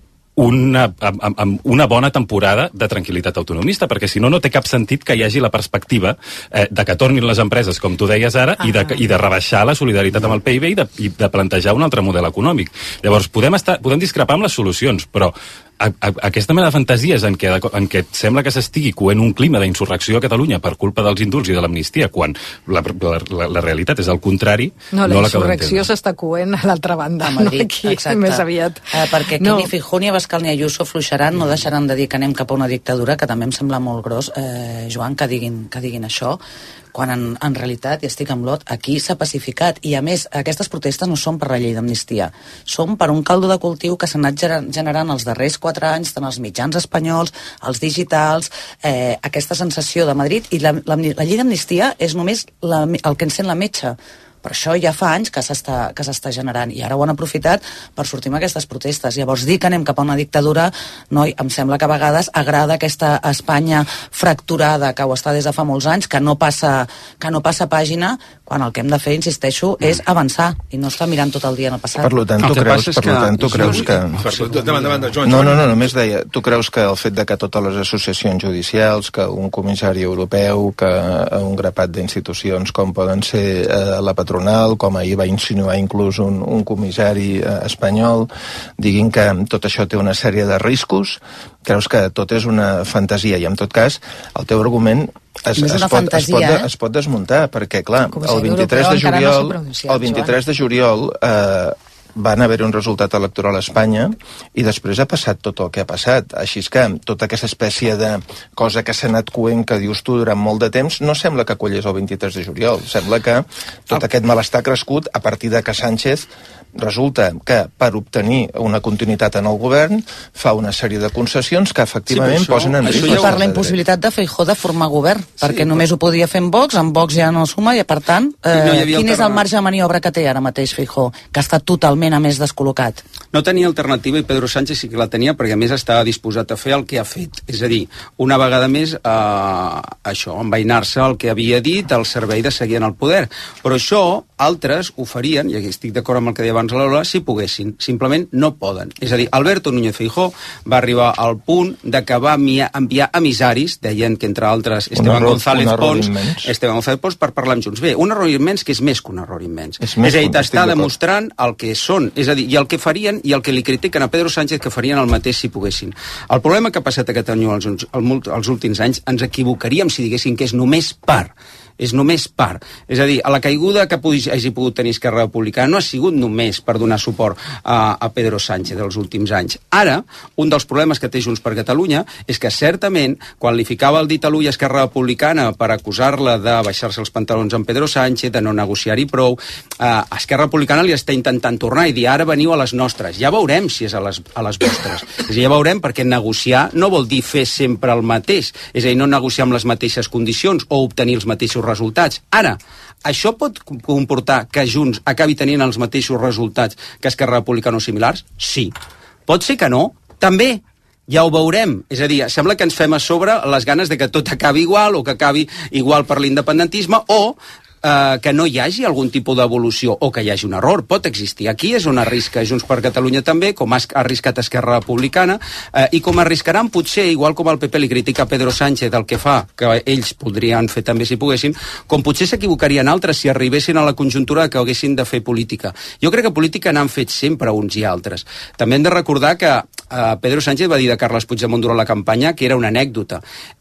una bona temporada de tranquil·litat autonomista, perquè si no, no té cap sentit que hi hagi la perspectiva de que tornin les empreses, com tu deies ara, i de rebaixar la solidaritat amb el PIB i de plantejar un altre model econòmic. Llavors, podem discrepar amb les solucions, però aquesta mena de fantasies en què et sembla que s'estigui coent un clima d'insurrecció a Catalunya per culpa dels indults i de l'amnistia, quan la realitat és el contrari, no la insurrecció s'està coent a l'altra banda, a Madrid, no aquí, més aviat. Perquè aquí ni Feijóo ni Abascal ni Ayuso fluixaran, no deixaran de dir que anem cap a una dictadura, que també em sembla molt gros, Joan, que diguin això, quan en realitat, i estic amb l'Ot, aquí s'ha pacificat, i a més aquestes protestes no són per la llei d'amnistia, són per un caldo de cultiu que s'ha anat generant els darrers 4 anys, tant els mitjans espanyols, els digitals, aquesta sensació de Madrid, i la llei d'amnistia és només el que encén la metxa. Per això ja fa anys que s'està generant, i ara ho han aprofitat per sortir amb aquestes protestes. Llavors, dir que anem cap a una dictadura, noi, em sembla que a vegades agrada aquesta Espanya fracturada, que ho està des de fa molts anys, que no passa pàgina, quan el que hem de fer, insisteixo, és avançar i no estar mirant tot el dia en el passat. Per tant, tu creus que... No, només deia, tu creus que el fet de que totes les associacions judicials, que un comissari europeu, que un grapat d'institucions com poden ser la patronal, com ahir va insinuar inclús un comissari espanyol, diguin que tot això té una sèrie de riscos, creus que tot és una fantasia, i en tot cas, el teu argument es pot desmuntar, perquè, clar, el 23 de juliol van haver un resultat electoral a Espanya i després ha passat tot el que ha passat. Així és que tota aquesta espècie de cosa que s'ha anat coent, que dius tu durant molt de temps, no sembla que quallés el 23 de juliol. Sembla que tot aquest malestar ha crescut a partir de que Sánchez resulta que per obtenir una continuïtat en el govern fa una sèrie de concessions que efectivament posen en risc. I per la impossibilitat de Feijóo de formar govern, perquè només ho podia fer en Vox ja no suma, i per tant, quin és el marge de maniobra que té ara mateix Feijóo, que està totalment a més descol·locat? No tenia alternativa i Pedro Sánchez sí que la tenia, perquè a més estava disposat a fer el que ha fet, és a dir, una vegada més això, envainar-se el que havia dit al servei de seguir en el poder, però això altres ho farien, i aquí estic d'acord amb el que deia abans Lola, si poguessin, simplement no poden. És a dir, Alberto Núñez Feijóo va arribar al punt de que va enviar emissaris, deien que entre altres Esteban González Pons per parlar amb Junts. Bé, un error immens que és més que un error immens. És a dir, t'està demostrant el que són, és a dir, i el que farien i el que li critiquen a Pedro Sánchez que farien el mateix si poguessin. El problema que ha passat a Catalunya els últims anys, ens equivocaríem si diguéssim que és només part. És només part. És a dir, a la caiguda que hagi pogut tenir Esquerra Republicana no ha sigut només per donar suport a Pedro Sánchez dels últims anys. Ara, un dels problemes que té Junts per Catalunya és que certament, quan li ficava el dit a l'ull a Esquerra Republicana per acusar-la de baixar-se els pantalons amb Pedro Sánchez, de no negociar-hi prou, a Esquerra Republicana li està intentant tornar i dir ara veniu a les nostres. Ja veurem si és a les vostres. És a dir, ja veurem, perquè negociar no vol dir fer sempre el mateix. És a dir, no negociar amb les mateixes condicions o obtenir els mateixos resultats. Ara, això pot comportar que Junts acabi tenint els mateixos resultats que Esquerra Republicana o similars? Sí. Pot ser que no? També. Ja ho veurem. És a dir, sembla que ens fem a sobre les ganes de que tot acabi igual o que acabi igual per l'independentisme o que no hi hagi algun tipus d'evolució o que hi hagi un error. Pot existir. Aquí és on arrisca Junts per Catalunya també, com ha arriscat Esquerra Republicana, i com arriscaran potser, igual com el PP li critica a Pedro Sánchez el que fa, que ells podrien fer també si poguessin, com potser s'equivocarien altres si arribessin a la conjuntura que haguessin de fer política. Jo crec que política n'han fet sempre uns i altres. També hem de recordar que Pedro Sánchez va dir de Carles Puigdemont durant la campanya que era una anècdota.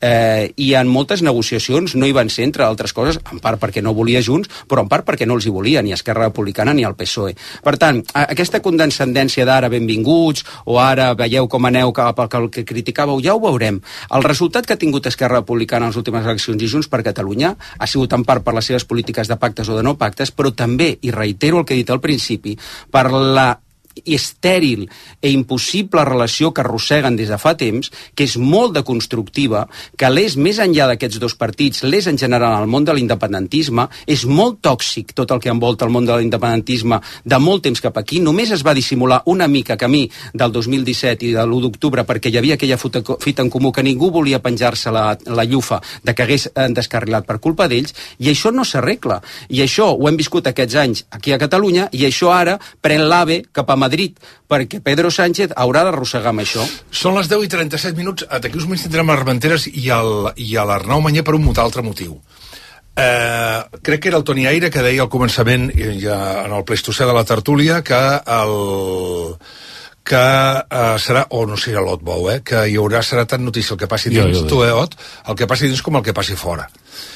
I en moltes negociacions no hi van ser, entre altres coses, en part perquè no volia Junts, però en part perquè no els hi volia ni Esquerra Republicana ni el PSOE. Per tant, aquesta condescendència d'ara benvinguts o ara veieu com aneu cap al que criticàveu, ja ho veurem. El resultat que ha tingut Esquerra Republicana en les últimes eleccions i Junts per Catalunya ha sigut en part per les seves polítiques de pactes o de no pactes, però també, i reitero el que he dit al principi, per la estèril i impossible relació que arrosseguen des de fa temps, que és molt deconstructiva, que l'és més enllà d'aquests dos partits, l'és en general al món de l'independentisme, és molt tòxic tot el que envolta el món de l'independentisme de molt temps cap aquí, només es va dissimular una mica camí del 2017 i de l'1 d'octubre perquè hi havia aquella fita en comú que ningú volia penjar-se la llufa de que hagués descarrilat per culpa d'ells, i això no s'arregla. I això ho hem viscut aquests anys aquí a Catalunya, i això ara pren l'AVE cap a Madrid, perquè Pedro Sánchez haurà d'arrossegar amb això. Són les 10:37 minuts, d'aquí uns moments tindrem a Armenteres i a l'Arnau Manyer per un altre motiu. Crec que era el Toni Aire que deia al començament, ja en el Pleistocè de la tertúlia, que serà, o no serà l'Ot Bou, que hi haurà, serà tan notícia el que passi dins, Ot, el que passi dins com el que passi fora.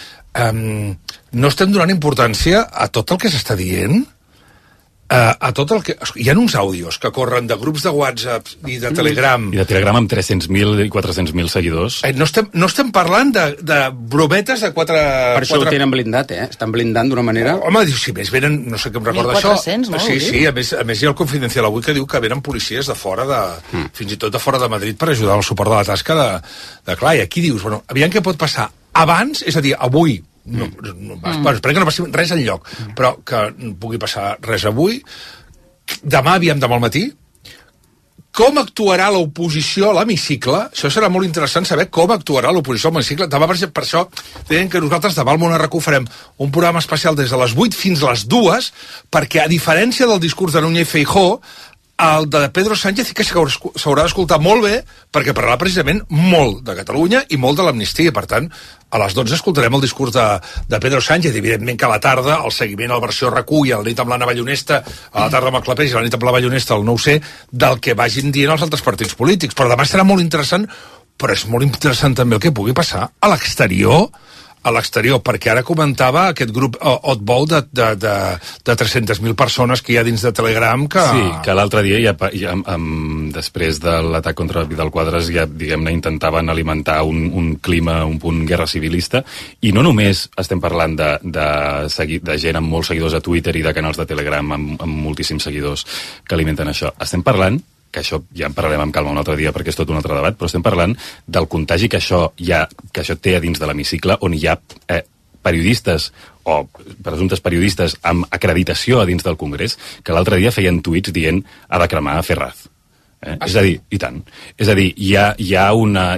No estem donant importància a tot el que s'està dient? A tot el que... Hi ha uns àudios que corren de grups de WhatsApp i de Telegram... I de Telegram amb 300.000 i 400.000 seguidors. No estem parlant de brometes de 4... Per això ho tenen blindat, Estan blindant d'una manera... Home, diu, si més venen... No sé què em recorda 1.400, no? Sí, a més hi ha el Confidencial avui que diu que venen policies de fora fins i tot de fora de Madrid per ajudar al suport de la tasca de clar, i aquí dius, bueno, aviam què pot passar abans, és a dir, avui, espero que no passi res enlloc, però que pugui passar res avui, demà al matí, com actuarà l'oposició a l'hemicicle. Això serà molt interessant saber com actuarà l'oposició a l'hemicicle. Demà, per això, deien que nosaltres demà al Món RQ farem un programa especial des de les 8 fins a les 2, perquè a diferència del discurs de Núñez Feijóo, el de Pedro Sánchez que s'haurà d'escoltar molt bé, perquè parlarà precisament molt de Catalunya i molt de l'amnistia. Per tant, a les 12 escoltarem el discurs de Pedro Sánchez. Evidentment que a la tarda el seguiment a la versió RAC1 i a la nit amb l'Anna Ballonesta, a la tarda amb el Clapés i a la nit amb la Ballonesta, el 9C, del que vagin dient els altres partits polítics. Però demà serà molt interessant, però és molt interessant també el que pugui passar a l'exterior, perquè ara comentava aquest grup Oddball de 300.000 persones que hi ha dins de Telegram que... Sí, que l'altre dia, després de l'atac contra Vidal Quadras, ja, diguem-ne, intentaven alimentar un clima, un punt guerra civilista, i no només estem parlant de gent amb molts seguidors a Twitter i de canals de Telegram amb moltíssims seguidors que alimenten això. Estem parlant, que això ja en parlarem amb calma un altre dia perquè és tot un altre debat, però estem parlant del contagi que això té a dins de l'hemicicle, on hi ha periodistes o presumptes periodistes amb acreditació a dins del Congrés que l'altre dia feien tuits dient ha de cremar a Ferraz. És a dir, i tant. És a dir, hi ha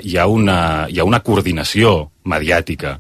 una coordinació mediàtica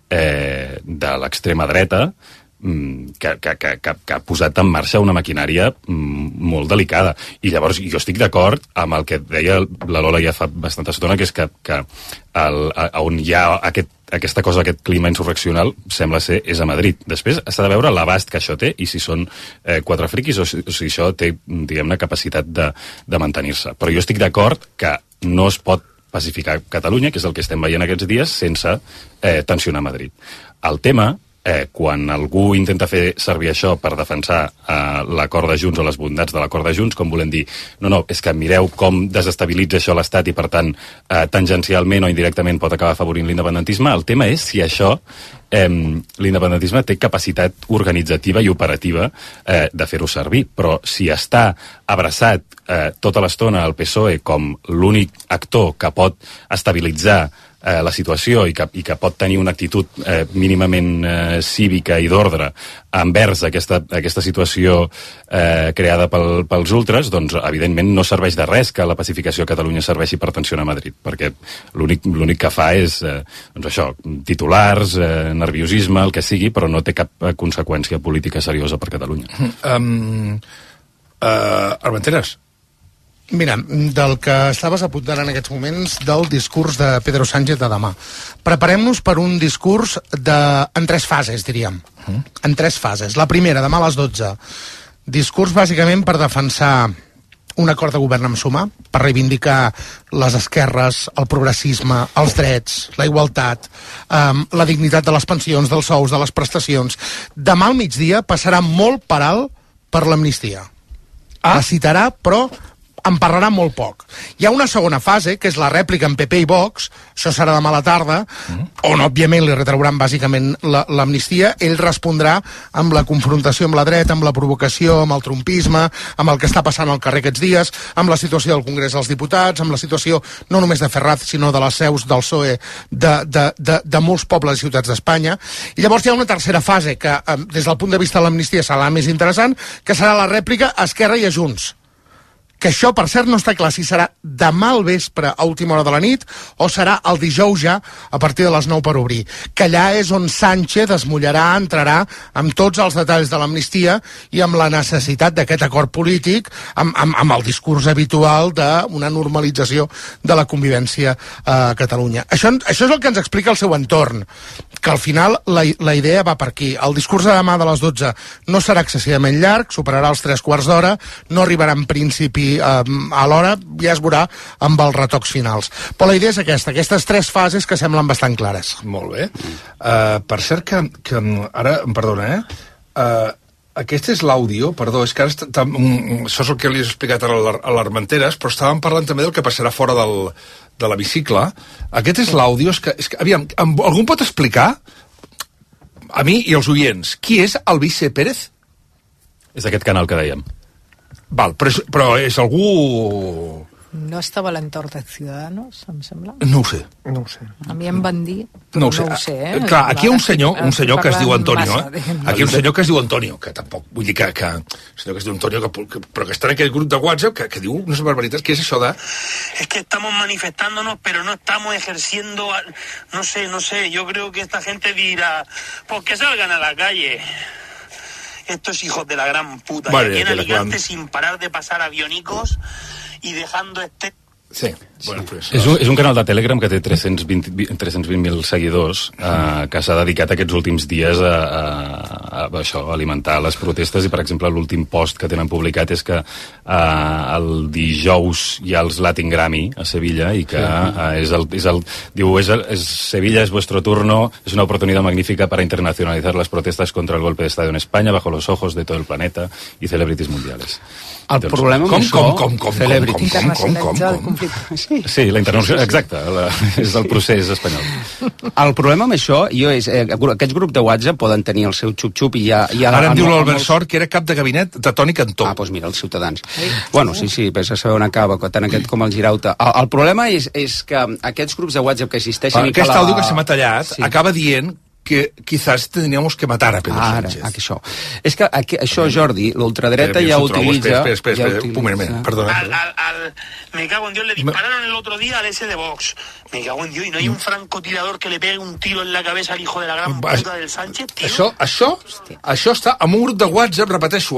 de l'extrema dreta que ha posat en marxa una maquinària molt delicada. I llavors jo estic d'acord amb el que deia la Lola ja fa bastanta estona, que és que on hi ha aquesta cosa, aquest clima insurreccional, sembla ser, és a Madrid. Després s'ha de veure l'abast que això té i si són 4 friquis o si això té, diguem-ne, capacitat de mantenir-se. Però jo estic d'acord que no es pot pacificar Catalunya, que és el que estem veient aquests dies, sense tensionar Madrid. El tema, quan algú intenta fer servir això per defensar l'acord de Junts o les bondats de l'acord de Junts, com volem dir, no, és que mireu com desestabilitza això l'Estat i per tant tangencialment o indirectament pot acabar afavorint l'independentisme. El tema és si això l'independentisme té capacitat organitzativa i operativa de fer-ho servir, però si està abraçat tota l'estona al PSOE com l'únic actor que pot estabilitzar la situació i que pot tenir una actitud mínimament cívica i d'ordre envers aquesta situació creada pels ultras, doncs evidentment no serveix de res que la pacificació a Catalunya serveixi per tensionar Madrid, perquè l'únic que fa és doncs això, titulars, nerviosisme, el que sigui, però no té cap conseqüència política seriosa per Catalunya. Armenteres. Mira, del que estaves apuntant en aquests moments del discurs de Pedro Sánchez de demà. Preparem-nos per un discurs en 3 fases, diríem. En 3 fases. La primera, demà a les 12. Discurs bàsicament per defensar un acord de govern amb Sumar, per reivindicar les esquerres, el progressisme, els drets, la igualtat, la dignitat de les pensions, dels sous, de les prestacions. Demà al migdia passarà molt per alt per l'amnistia. La citarà, però en parlarà molt poc. Hi ha una segona fase, que és la rèplica en PP i Vox, això serà demà a la tarda, on òbviament li retrauran bàsicament l'amnistia. Ell respondrà amb la confrontació amb la dreta, amb la provocació, amb el trumpisme, amb el que està passant al carrer aquests dies, amb la situació del Congrés dels Diputats, amb la situació no només de Ferraz, sinó de les seus del PSOE de molts pobles i ciutats d'Espanya. I llavors hi ha una tercera fase, que des del punt de vista de l'amnistia serà la més interessant, que serà la rèplica a Esquerra i a Junts. Que això, per cert, no està clar si serà demà al vespre a última hora de la nit o serà el dijous ja a partir de les 9 per obrir. Que allà és on Sánchez es mullarà, entrarà amb tots els detalls de l'amnistia i amb la necessitat d'aquest acord polític, amb el discurs habitual d'una normalització de la convivència a Catalunya. Això és el que ens explica el seu entorn, que al final la idea va per aquí. El discurs de demà de les 12 no serà excessivament llarg, superarà els 3/4 d'hora, no arribarà en principi a l'hora, ja es veurà amb els retocs finals. Però la idea és aquestes 3 fases que semblen bastant clares. Molt bé. Per cert que ara, em perdona, aquest és l'àudio, perdó, és que ara això és el que li he explicat a l'Armenteres, però estàvem parlant també del que passarà fora de l'hemicicle. Aquest és l'àudio, és que aviam, algú pot explicar a mi i als oients qui és el Vice Pérez? És aquest canal que dèiem. Val, però és algú no estava a l'entorn de Ciudadanos, em sembla? No ho sé. A mi em van dir, No ho sé. Clar, aquí hi ha un senyor que es diu Antonio, Aquí hi ha un senyor que es diu Antonio, que tampoc, vull dir que un senyor que es diu Antonio, però que està en aquell grup de WhatsApp que diu unes barbaritats, que és això de... Es que estamos manifestándonos, pero no estamos ejerciendo, no sé, yo creo que esta gente dirá, pues que salgan a la calle. Estos hijos de la gran puta. Vale, y aquí en Alicante sin parar de pasar avionicos y dejando Sí, bueno, pues... És un canal de Telegram que té 320.000 seguidors, que s'ha dedicat aquests últims dies a alimentar les protestes, i per exemple l'últim post que tenen publicat és que el dijous hi ha els Latin Grammy a Sevilla, i que Sevilla es vuestro turno, es una oportunidad magnífica para internacionalizar las protestas contra el golpe de Estado en España bajo los ojos de todo el planeta y celebrities mundiales. El problema amb això... Com? Sí, la internacional, exacte, és el procés espanyol. El problema amb això és aquests grups de WhatsApp poden tenir el seu xup-xup i ja... Ara em diu l'Albert Sort que era cap de gabinet de Toni Cantó. Doncs mira, els Ciutadans. Bueno, sí, vés a saber on acaba, tant aquest com el Girauta. El problema és que aquests grups de WhatsApp que existeixen... Aquest àudio que se m'ha tallat acaba dient que quizás tendríamos que matar a Pedro Sánchez. Això. És que això, Jordi, l'ultradreta ja utilitza... Espera, un moment, perdona. Me cago en Dios, le dispararon el otro día al ese de Vox. Me cago en Dios, y no hay un francotirador que le pegue un tiro en la cabeza al hijo de la gran puta del Sánchez, tio. Això està en un grup de WhatsApp, repeteixo,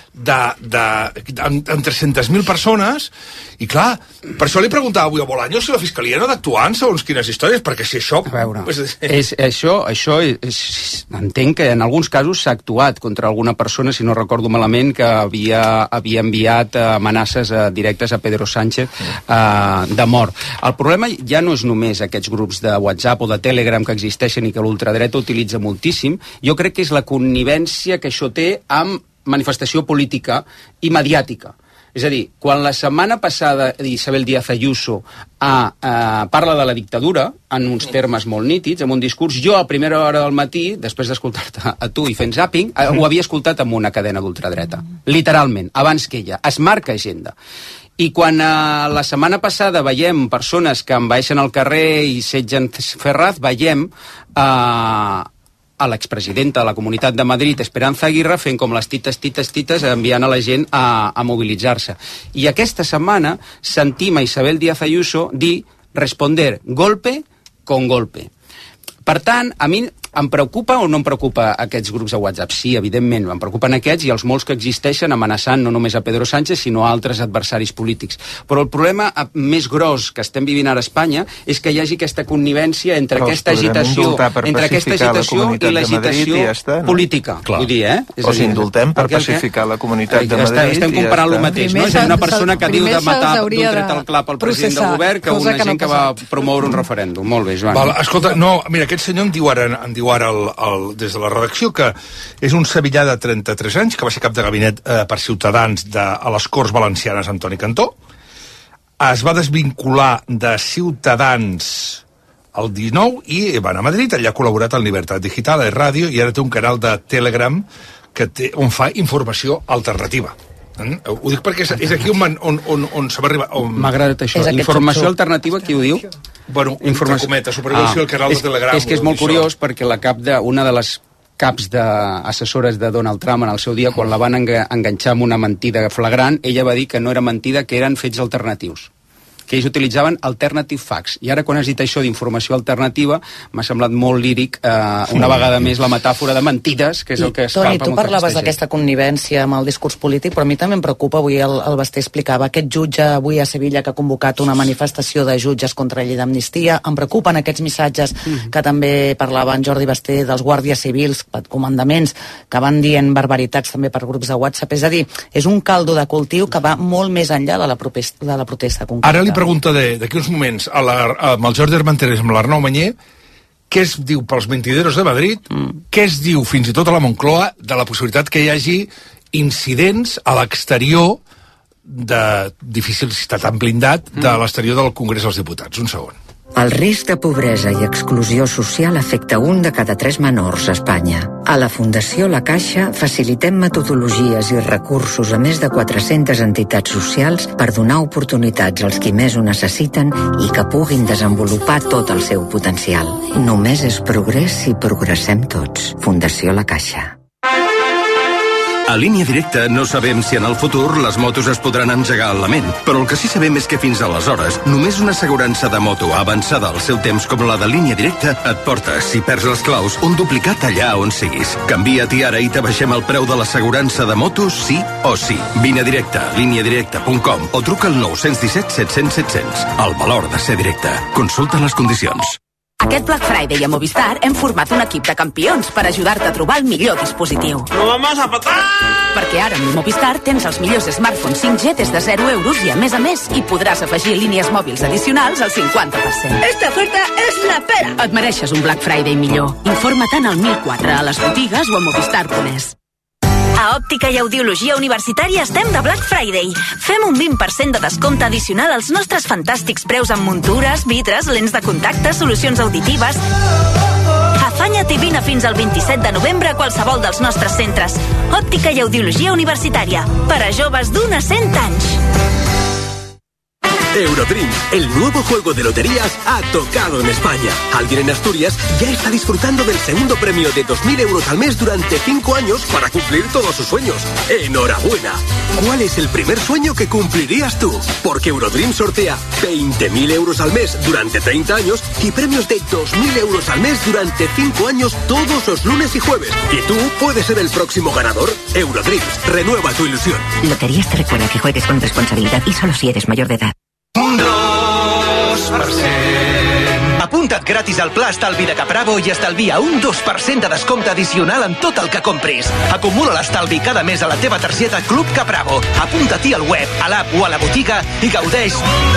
amb 300.000 persones, i clar, per això li preguntava avui a Bolaños si la Fiscalia no ha d'actuar en segons quines històries, perquè si això... A veure, això entenc que en alguns casos s'ha actuat contra alguna persona, si no recordo malament, que havia enviat amenaces directes a Pedro Sánchez de mort. El problema ja no és només aquests grups de WhatsApp o de Telegram que existeixen i que l'ultradreta utilitza moltíssim. Jo crec que és la connivència que això té amb manifestació política i mediàtica. És a dir, quan la setmana passada Isabel Díaz Ayuso parla de la dictadura en uns termes molt nítids, en un discurs, jo a primera hora del matí, després d'escoltar-te a tu i fent zapping, ho havia escoltat amb una cadena d'ultradreta. Literalment, abans que ella. Es marca agenda. I quan la setmana passada veiem persones que envaeixen al carrer i setgen Ferraz, veiem a l'expresidenta de la Comunitat de Madrid, Esperanza Aguirre, fent com les tites, enviant a la gent a mobilitzar-se. I aquesta setmana sentim a Isabel Díaz Ayuso dir responder golpe con golpe. Per tant, a mi em preocupa o no em preocupa aquests grups de WhatsApp? Sí, evidentment, em preocupen aquests i els molts que existeixen amenaçant no només a Pedro Sánchez, sinó a altres adversaris polítics. Però el problema més gros que estem vivint ara a Espanya és que hi hagi aquesta connivència entre aquesta agitació i l'agitació política. Vull dir, o s'indultem per pacificar la Comunitat de Madrid. Estem comparant el mateix, no? És una persona que diu de matar d'un tret al clap al president del govern que una gent que va promoure un referèndum. Molt bé, Joan. Escolta, no, mira, aquest senyor em diu ara des de la redacció que és un sevillà de 33 anys que va ser cap de gabinet per Ciutadans a les Corts Valencianes amb Toni Cantó. Es va desvincular de Ciutadans el 19 i va anar a Madrid, allà ha col·laborat al Libertat Digital, a Ràdio, i ara té un canal de Telegram on fa informació alternativa. Ho dic perquè és aquí on se va arribar. M'ha agradat això. Informació alternativa, qui ho diu? Bueno, entre cometes, supervisió al canal de Telegram. És que és molt curiós perquè una de les caps d'assessores de Donald Trump en el seu dia, quan la van enganxar amb una mentida flagrant, ella va dir que no era mentida, que eren fets alternatius, que ells utilitzaven alternative facts. I ara, quan has dit això d'informació alternativa, m'ha semblat molt líric, una vegada més, la metàfora de mentides, que és el que escalpa Toni, tu parlaves d'aquesta connivència amb el discurs polític, però a mi també em preocupa, avui el Basté explicava, aquest jutge avui a Sevilla que ha convocat una manifestació de jutges contra la llei d'amnistia, em preocupen aquests missatges que també parlava en Jordi Basté dels guàrdies civils, comandaments, que van dient barbaritats també per grups de WhatsApp. És a dir, és un caldo de cultiu que va molt més enllà de la protesta concreta. Ara li pregunta d'aquí uns moments amb el Jordi Armenteres, amb l'Arnau Mañé, què es diu pels mentideros de Madrid, què es diu fins i tot a la Moncloa de la possibilitat que hi hagi incidents a l'exterior de difícil, si està tan blindat, de l'exterior del Congrés dels Diputats. Un segon. El risc de pobresa i exclusió social afecta 1 de cada 3 menors a Espanya. A la Fundació La Caixa facilitem metodologies i recursos a més de 400 entitats socials per donar oportunitats als qui més ho necessiten i que puguin desenvolupar tot el seu potencial. Només és progrés si progressem tots. Fundació La Caixa. A Línia Directa no sabem si en el futur les motos es podran engegar al lament, però el que sí sabem és que fins aleshores només una assegurança de moto avançada al seu temps com la de Línia Directa et porta, si perds les claus, un duplicat allà on siguis. Canvia-t'hi ara i t'abaixem el preu de l'assegurança de motos sí o sí. Vine a Directa, lineadirecta.com o truca al 917 700 700. El valor de ser directe. Consulta les condicions. Aquest Black Friday a Movistar hem format un equip de campions per ajudar-te a trobar el millor dispositiu. ¡Lo vamos a patar! Perquè ara amb Movistar tens els millors smartphones 5G des de 0 euros i a més hi podràs afegir línies mòbils addicionals al 50%. Esta oferta és la pera! Et mereixes un Black Friday millor. Informa-te'n al 1004 a les botigues o a movistar.es. A Òptica i Audiologia Universitària estem de Black Friday. Fem un 20% de descompte addicional als nostres fantàstics preus en muntures, vidres, lents de contacte, solucions auditives. Afanya't i vine fins al 27 de novembre a qualsevol dels nostres centres. Òptica i Audiologia Universitària. Per a joves d'1 a 100 anys. Eurodream, el nuevo juego de loterías, ha tocado en España. Alguien en Asturias ya está disfrutando del segundo premio de 2.000 euros al mes durante 5 años para cumplir todos sus sueños. ¡Enhorabuena! ¿Cuál es el primer sueño que cumplirías tú? Porque Eurodream sortea 20.000 euros al mes durante 30 años y premios de 2.000 euros al mes durante 5 años todos los lunes y jueves. ¿Y tú puedes ser el próximo ganador? Eurodream, renueva tu ilusión. Loterías te recuerda que juegues con responsabilidad y solo si eres mayor de edad. 2%. Apunta't gratis al pla estalvi de Capravo i estalvia un 2% de descompte addicional en tot el que compris. Acumula l'estalvi cada mes a la teva targeta Club Capravo. Apunta-t'hi al web, a l'app o a la botiga i gaudeix un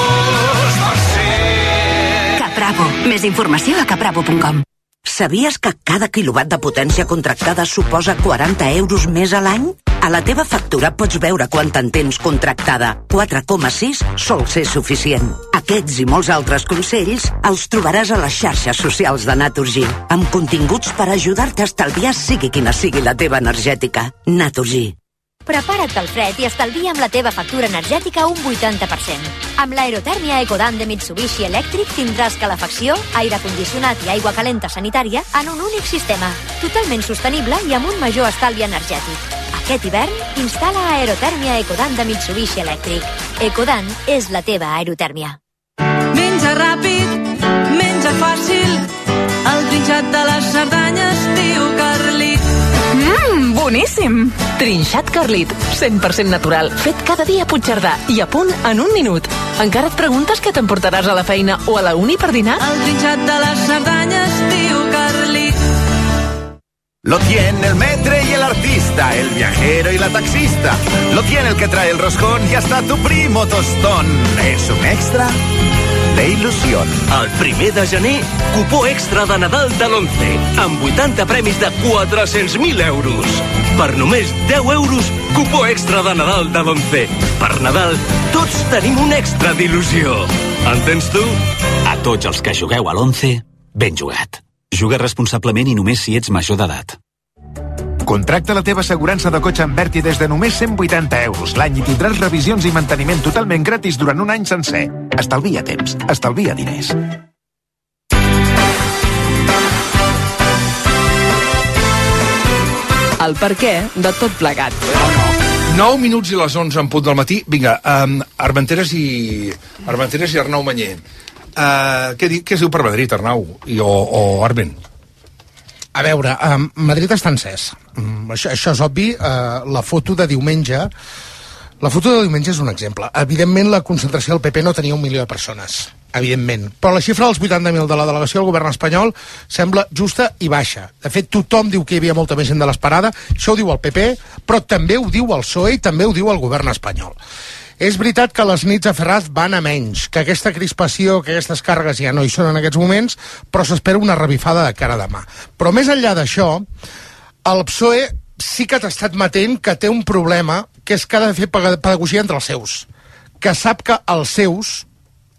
2%. Capravo. Més informació a capravo.com. Sabies que cada quilowatt de potència contractada suposa 40 euros més a l'any? A la teva factura pots veure quant en tens contractada. 4,6 sol ser suficient. Aquests i molts altres consells els trobaràs a les xarxes socials de Naturgy, amb continguts per ajudar-te a estalviar sigui quina sigui la teva energètica. Naturgy. Prepara't pel fred i estalvia amb la teva factura energètica un 80%. Amb l'aerotèrmia Ecodan de Mitsubishi Electric tindràs calefacció, aire condicionat i aigua calenta sanitària en un únic sistema, totalment sostenible i amb un major estalvi energètic. Aquest hivern, instal·la aerotèrmia Ecodan de Mitsubishi Electric. Ecodan és la teva aerotèrmia. Menja ràpid, menja fàcil, el trinxat de les Cerdanyes, tio Carlit. Boníssim! Trinxat Carlit, 100% natural, fet cada dia a Puigcerdà i a punt en un minut. Encara et preguntes què t'emportaràs a la feina o a la uni per dinar? El trinxat de les Cerdanyes, tio Carlit. Lo tiene el metre y el artista, el viajero y la taxista. Lo tiene el que trae el roscón y hasta tu primo tostón. Es un extra de il·lusió. El 1 de gener, cupó extra de Nadal de l'11, amb 80 premis de 400.000 euros. Per només 10 euros, cupó extra de Nadal de l'11. Per Nadal, tots tenim un extra d'il·lusió. Entens tu? A tots els que jugueu a l'11, ben jugat. Juga responsablement i només si ets major d'edat. Contracta la teva assegurança de cotxe amb Berti des de només 180 euros l'any i tindràs revisions i manteniment totalment gratis durant un any sencer. Estalvia temps, estalvia diners. El perquè de tot plegat. 9 minuts i les 11 en punt del matí. Vinga, Armenteres i Arnau Manyer. Què es diu per Madrid, Arnau o Armen? A veure, Madrid està encès. Això és obvi. La foto de diumenge és un exemple. Evidentment, la concentració del PP no tenia 1 milió de persones. Evidentment. Però la xifra dels 80.000 de la delegació del govern espanyol sembla justa i baixa. De fet, tothom diu que hi havia molta més gent de l'esperada. Això ho diu el PP, però també ho diu el PSOE i també ho diu el govern espanyol. És veritat que les nits a Ferraz van a menys, que aquesta crispació, que aquestes càrregues ja no hi són en aquests moments, però s'espera una revifada de cara a demà. Però més enllà d'això, el PSOE sí que t'ha estat matent que té un problema, que és que ha de fer pedagogia entre els seus, que sap que els seus,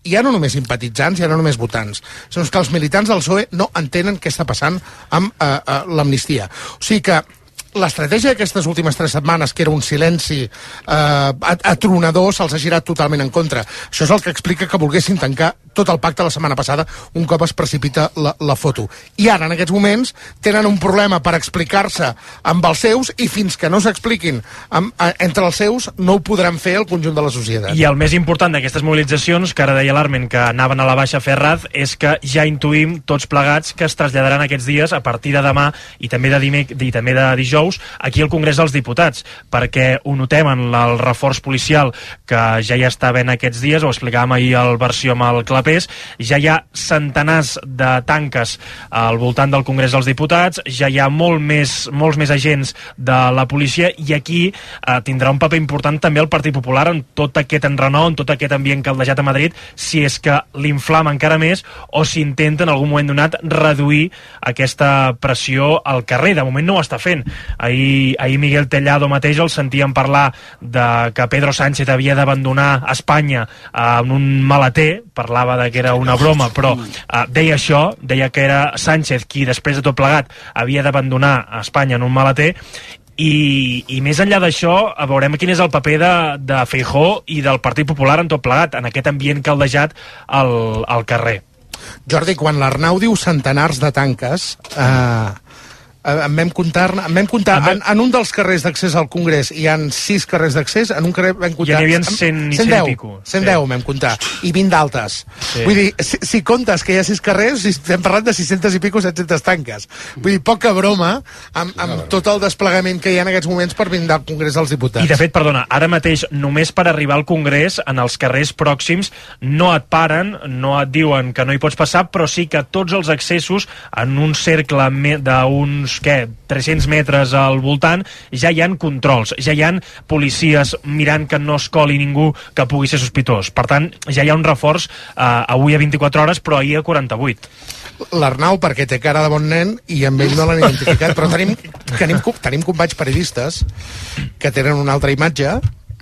ja no només simpatitzants, ja no només votants, sinó que els militants del PSOE no entenen què està passant amb l'amnistia. O sigui que l'estratègia d'aquestes últimes 3 setmanes, que era un silenci atronador, se'ls ha girat totalment en contra. Això és el que explica que volguessin tancar tot el pacte la setmana passada un cop es precipita la foto. I ara, en aquests moments, tenen un problema per explicar-se amb els seus i fins que no s'expliquin entre els seus no ho podran fer el conjunt de la societat. I el més important d'aquestes mobilitzacions, que ara deia l'Armen que anaven a la baixa a Ferraz, és que ja intuïm tots plegats que es traslladaran aquests dies a partir de demà i també de dijous aquí al Congrés dels Diputats, perquè ho notem en el reforç policial que ja hi està havent aquests dies, ho explicàvem ahir al versió amb el Clapés, ja hi ha centenars de tanques al voltant del Congrés dels Diputats, ja hi ha molts més agents de la policia i aquí tindrà un paper important també el Partit Popular en tot aquest enrenou, en tot aquest ambient caldejat a Madrid, si és que l'inflama encara més o si intenta en algun moment donat reduir aquesta pressió al carrer. De moment no ho està fent. Ahir Miguel Tellado mateix el sentíem parlar de que Pedro Sánchez havia d'abandonar Espanya en un maleter, parlava de que era una broma, però deia això, deia que era Sánchez qui després de tot plegat havia d'abandonar Espanya en un maleter. I més enllà d'això, veurem quin és el paper de Feijóo i del Partit Popular en tot plegat, en aquest ambient caldejat al carrer. Jordi, quan l'Arnau diu centenars de tanques, en vam comptar en un dels carrers d'accés al Congrés hi ha 6 carrers d'accés, en un carrer vam comptar... Ja n'hi havia 100 i pico. 110 vam comptar, i 20 d'altes. Sí. Vull dir, si comptes que hi ha 6 carrers, estem parlant de 600 i pico, 700 tanques. Vull dir, poca broma amb tot el desplegament que hi ha en aquests moments per vindre al Congrés dels Diputats. I de fet, perdona, ara mateix, només per arribar al Congrés, en els carrers pròxims, no et paren, no et diuen que no hi pots passar, però sí que tots els accessos en un cercle d'uns 300 metres al voltant, ja hi ha controls, ja hi ha policies mirant que no es coli ningú que pugui ser sospitós. Per tant, ja hi ha un reforç avui a 24 hores, però ahir a 48. L'Arnau, perquè té cara de bon nen i amb ell no l'han identificat, però tenim companys periodistes que tenen una altra imatge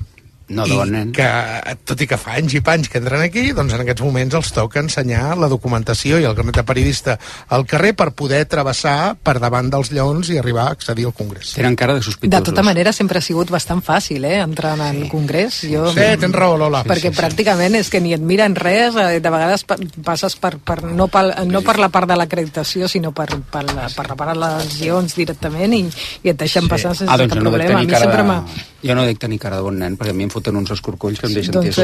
que, tot i que fa anys i panys que entren aquí, doncs en aquests moments els toca ensenyar la documentació i el carnet de periodista al carrer per poder travessar per davant dels lleons i arribar a accedir al Congrés. Tenen cara de sospitosos. De tota manera, sempre ha sigut bastant fàcil, entrar en el Congrés. Sí, tens raó, Lola. Perquè pràcticament és que ni et miren res, de vegades passes no per la part de l'acreditació, sinó per la part dels lleons directament i et deixen passar sense cap problema. A mi sempre jo no dic tenir cara de bon nen, perquè a mi em foten uns escorcolls que em deixen jo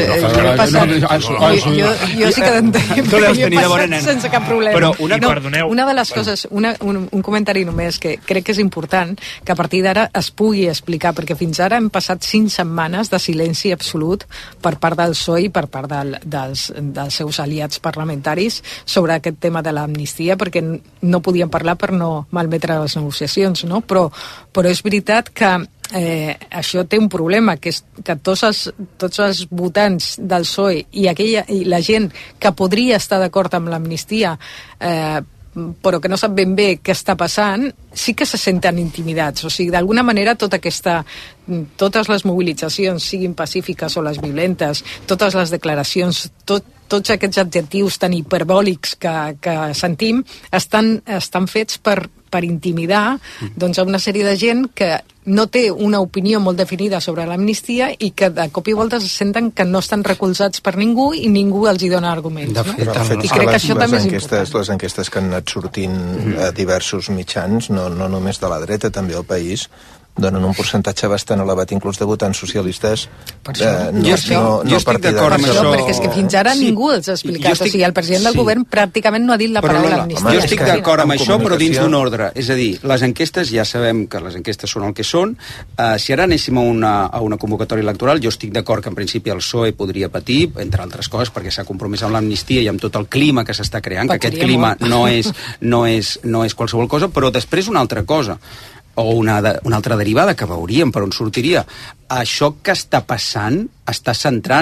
sí que tenir sense cap problema. Però una de les coses, un comentari només que crec que és important que a partir d'ara es pugui explicar, perquè fins ara hem passat 5 setmanes de silenci absolut per part del PSOE i per part dels seus aliats parlamentaris sobre aquest tema de l'amnistia, perquè no podien parlar per no malmetre les negociacions, no? Però és veritat que això té un problema, que és que tots els votants del PSOE i la gent que podria estar d'acord amb l'amnistia però que no sap ben bé què està passant, sí que se senten intimidats. O sigui, d'alguna manera totes les mobilitzacions, siguin pacífiques o les violentes, totes les declaracions, tots aquests adjectius tan hiperbòlics que sentim estan fets per intimidar a una sèrie de gent que no té una opinió molt definida sobre l'amnistia i que de cop i volta se senten que no estan recolzats per ningú i ningú els hi dona arguments. I crec que això també és important. Les enquestes que han anat sortint a diversos mitjans, no només de la dreta, també al país, donen un percentatge bastant elevat, inclús de votants socialistes jo estic d'acord amb això, perquè és que fins ara ningú els ha explicat, o sigui, el president del govern pràcticament no ha dit la paraula amnistia. Jo estic d'acord amb això, però dins d'un ordre, és a dir, les enquestes, ja sabem que les enquestes són el que són, si ara anéssim a una convocatòria electoral, jo estic d'acord que en principi el PSOE podria patir, entre altres coses, perquè s'ha compromès amb l'amnistia i amb tot el clima que s'està creant, que aquest clima no és qualsevol cosa, però després una altra cosa, o una altra derivada que veuríem per on sortiria. Això que està passant està centrant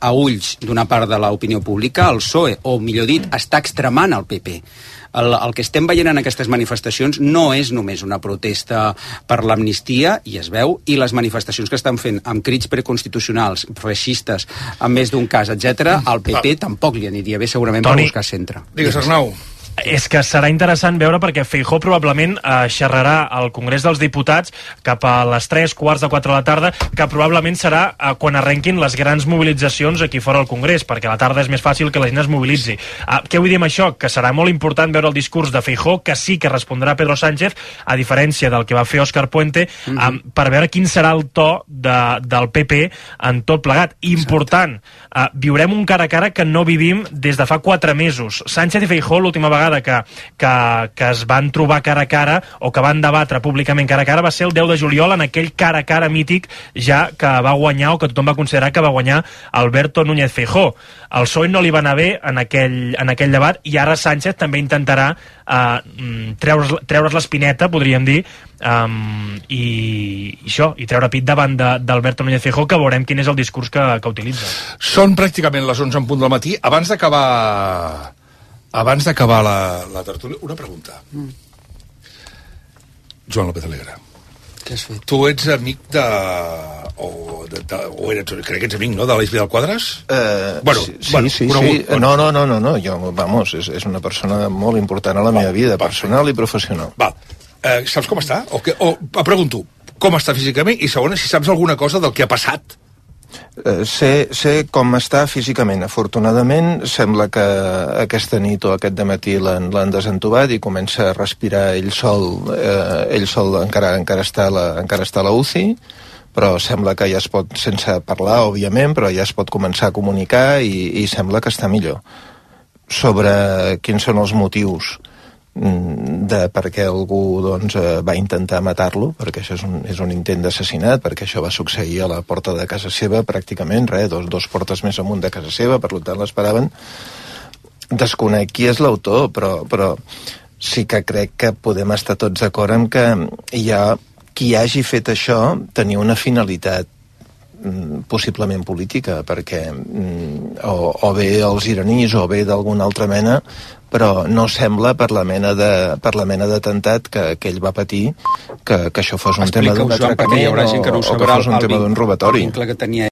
a ulls d'una part de l'opinió pública, el PSOE, o millor dit, està extremant el PP. El que estem veient en aquestes manifestacions no és només una protesta per l'amnistia, i es veu, i les manifestacions que estan fent amb crits preconstitucionals, feixistes, en més d'un cas, etc. al PP tampoc li aniria bé segurament per buscar centre. Digues, Arnau. És que serà interessant veure perquè Feijóo probablement xerrarà al Congrés dels Diputats cap a les 3:15, 4 de la tarda, que probablement serà quan arrenquin les grans mobilitzacions aquí fora al Congrés, perquè a la tarda és més fàcil que la gent es mobilitzi. Què vull dir amb això? Que serà molt important veure el discurs de Feijóo, que sí que respondrà Pedro Sánchez, a diferència del que va fer Òscar Puente, per veure quin serà el to del PP en tot plegat. Important, viurem un cara a cara que no vivim des de fa 4 mesos. Sánchez i Feijóo, l'última vegada que es van trobar cara a cara o que van debatre públicament cara a cara va ser el 10 de juliol en aquell cara a cara mític ja que va guanyar o que tothom va considerar que va guanyar Alberto Núñez Feijóo. Al PSOE no li va anar bé en aquell debat i ara Sánchez també intentarà treure's l'espineta, podríem dir, i treure pit davant d'Alberto Núñez Feijóo, que veurem quin és el discurs que utilitza. Són pràcticament les 11 en punt del matí. Abans d'acabar la tertúlia, una pregunta. Joan López Alegre. Què has fet? Tu ets amic crec que ets amic, no?, de l'Eix Vidal Quadras? Sí. No, jo, vamos, és una persona molt important a la meva vida, personal i professional. Saps com està? Pregunto, com està físicament? I segona, si saps alguna cosa del que ha passat? Sé com està físicament. Afortunadament, sembla que aquesta nit o aquest dematí l'han desentubat i comença a respirar ell sol encara està a la UCI, però sembla que ja es pot, sense parlar, òbviament, però ja es pot començar a comunicar i sembla que està millor. Sobre quins són els motius de per què algú va intentar matar-lo, perquè això és un intent d'assassinat, perquè això va succeir a la porta de casa seva, pràcticament, dos portes més amunt de casa seva, per tant l'esperaven. Desconec qui és l'autor, però sí que crec que podem estar tots d'acord en que qui hagi fet això tenia una finalitat possiblement política, perquè o bé els iraníes o bé d'alguna altra mena, però no sembla per la mena d'atemptat que ell va patir que això fos un tema d'un atracament o que fos un tema d'un robatori.